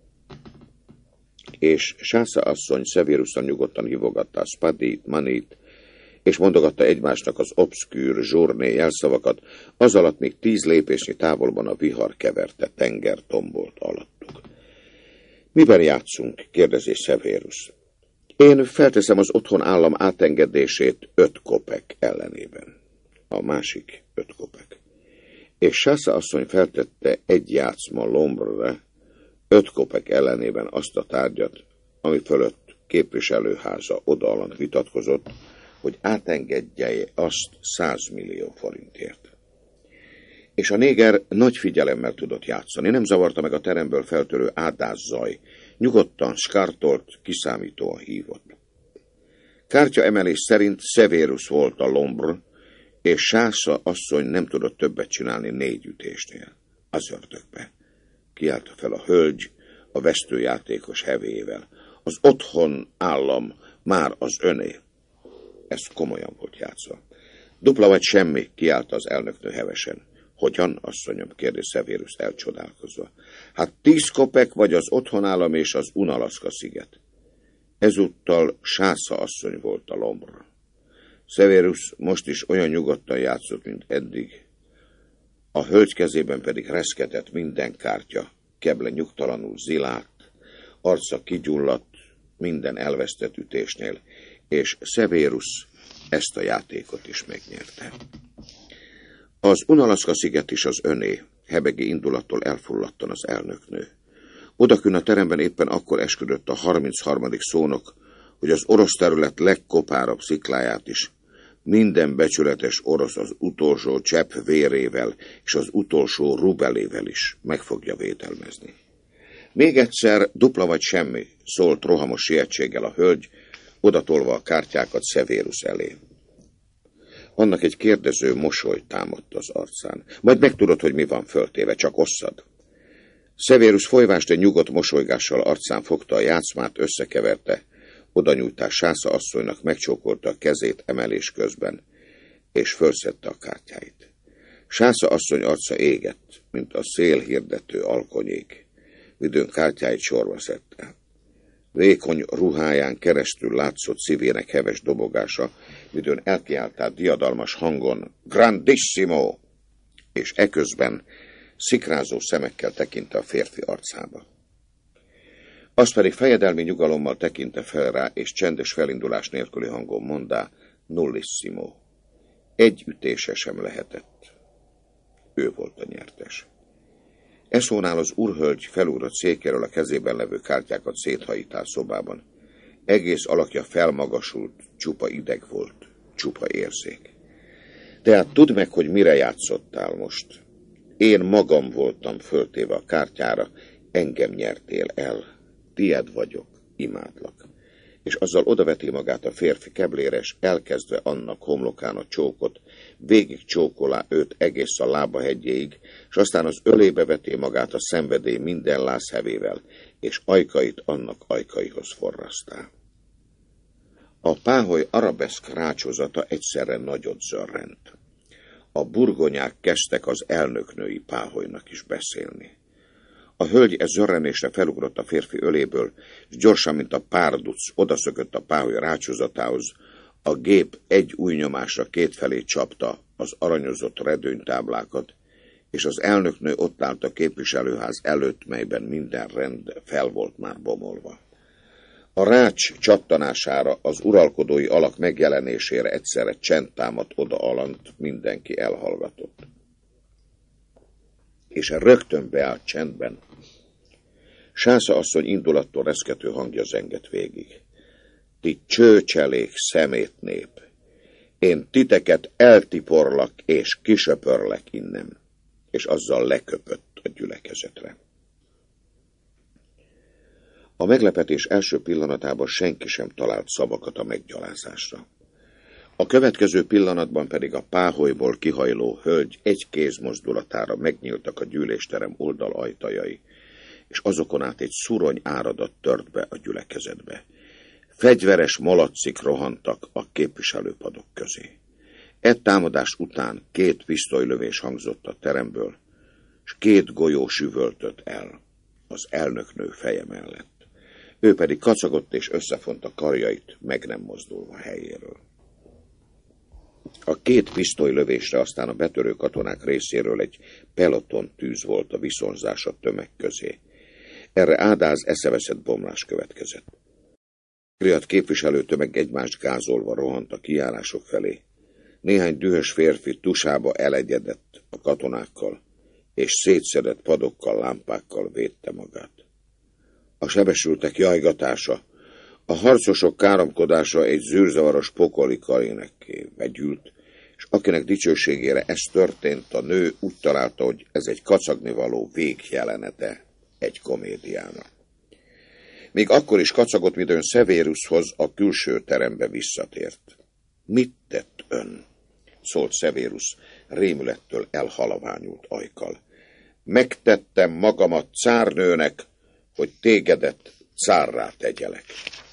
És Sásza asszony Severuson nyugodtan hívogatta a spadit, manit, és mondogatta egymásnak az obszkűr, zsurné jelszavakat, az alatt még tíz lépésnyi távolban a vihar keverte tenger tombolt alattuk. Miben játszunk? kérdezi Severus. Én felteszem az otthon állam átengedését öt kopek ellenében. A másik öt kopek. És Sásza asszony feltette egy játszma lombrre öt kopek ellenében azt a tárgyat, ami fölött képviselőháza odaalant vitatkozott, hogy átengedje azt százmillió forintért. És a néger nagy figyelemmel tudott játszani, nem zavarta meg a teremből feltörő ádászaj, nyugodtan, skartolt, kiszámítóan hívott. Kártya emelés szerint Severus volt a lombr, és Sásza asszony nem tudott többet csinálni négy ütésnél. Az ördögbe. Kiállta fel a hölgy a vesztőjátékos hevével. Az otthon állam már az öné. Ez komolyan volt játszva. Dupla vagy semmi, kiállta az elnöknő hevesen. Hogyan, asszonyom, kérdezi Severus elcsodálkozva. Hát tíz kopek vagy az otthonállam és az Unalaszka sziget. Ezúttal Sásza asszony volt a lombr. Severus most is olyan nyugodtan játszott, mint eddig. A hölgy kezében pedig reszketett minden kártya, keble nyugtalanul zilált, arca kigyulladt minden elvesztett ütésnél, és Severus ezt a játékot is megnyerte. Az Unalaszka sziget is az öné, hebegi indulattól elfulladtan az elnöknő. Odakün a teremben éppen akkor esküdött a harmincharmadik szónok, hogy az orosz terület legkopárabb szikláját is minden becsületes orosz az utolsó csepp vérével és az utolsó rubelével is meg fogja védelmezni. Még egyszer dupla vagy semmi, szólt rohamos sietséggel a hölgy, odatolva a kártyákat Severus elé. Annak egy kérdező mosoly támadt az arcán. Majd megtudod, hogy mi van föltéve, csak osszad. Severus folyvást egy nyugodt mosolygással arcán fogta a játszmát, összekeverte, odanyújtás Sásza asszonynak megcsókolta a kezét emelés közben, és fölszedte a kártyáit. Sásza asszony arca égett, mint a szél hirdető alkonyék, midőn kártyáit sorba szedte. Vékony ruháján keresztül látszott szívének heves dobogása, midőn elkiáltál diadalmas hangon Grandissimo, és eközben szikrázó szemekkel tekinte a férfi arcába. Az pedig fejedelmi nyugalommal tekinte fel rá, és csendes felindulás nélküli hangon mondá, nullissimo. Egy ütése sem lehetett. Ő volt a nyertes. E szónál az urhölgy felúrott székéről a kezében levő kártyákat széthajítál szobában. Egész alakja felmagasult, csupa ideg volt, csupa érzék. Tehát tudd meg, hogy mire játszottál most. Én magam voltam föltéve a kártyára, engem nyertél el. Tied vagyok, imádlak. és azzal odaveti magát a férfi keblére, és elkezdve annak homlokán a csókot, végig csókolá őt egész a lábahegyéig, és aztán az ölébe veti magát a szenvedély minden lázhevével, és ajkait annak ajkaihoz forrasztá. A páholy arabeszk rácsozata egyszerre nagyot zörrent. A burgonyák kezdtek az elnöknői páholynak is beszélni. A hölgy ez zörrenésre felugrott a férfi öléből, és gyorsan, mint a párduc, odaszökött a páholy rácsozatához, a gép egy ujjnyomásra kétfelé csapta az aranyozott redőnytáblákat, és az elnöknő ott állt a képviselőház előtt, melyben minden rend fel volt már bomolva. A rács csattanására, az uralkodói alak megjelenésére egyszerre csend támadt oda alant, mindenki elhallgatott. És rögtön beállt csendben. Sásza asszony indulattól reszkető hangja zengett végig. Ti csőcselék, szemét nép! Én titeket eltiporlak és kisöpörlek innen. És azzal leköpött a gyülekezetre. A meglepetés első pillanatában senki sem talált szavakat a meggyalázásra. A következő pillanatban pedig a páholyból kihajló hölgy egy kézmozdulatára megnyíltak a gyűlésterem oldal ajtajai, és azokon át egy szurony áradat tört be a gyülekezetbe. Fegyveres malacik rohantak a képviselőpadok közé. E támadás után két pisztolylövés hangzott a teremből, és két golyó süvöltött el az elnöknő feje mellett. Ő pedig kacagott és összefonta karjait, meg nem mozdulva helyéről. A két pisztolylövésre aztán a betörő katonák részéről egy peloton tűz volt a viszonzás a tömeg közé. Erre ádáz eszeveszett bomlás következett. Riadt képviselő tömeg egymást gázolva rohant a kijárások felé. Néhány dühös férfi tusába elegyedett a katonákkal, és szétszedett padokkal, lámpákkal védte magát. A sebesültek jajgatása, a harcosok káromkodása egy zűrzavaros pokoli karénekké vegyült, és akinek dicsőségére ez történt, a nő úgy találta, hogy ez egy kacagnivaló végjelenete egy komédiának. Még akkor is kacagott, midőn Severushoz a külső terembe visszatért. Mit tett ön? Szólt Severus rémülettől elhalaványult ajkkal. Megtettem magamat cárnőnek, hogy tégedet cárrá tegyelek.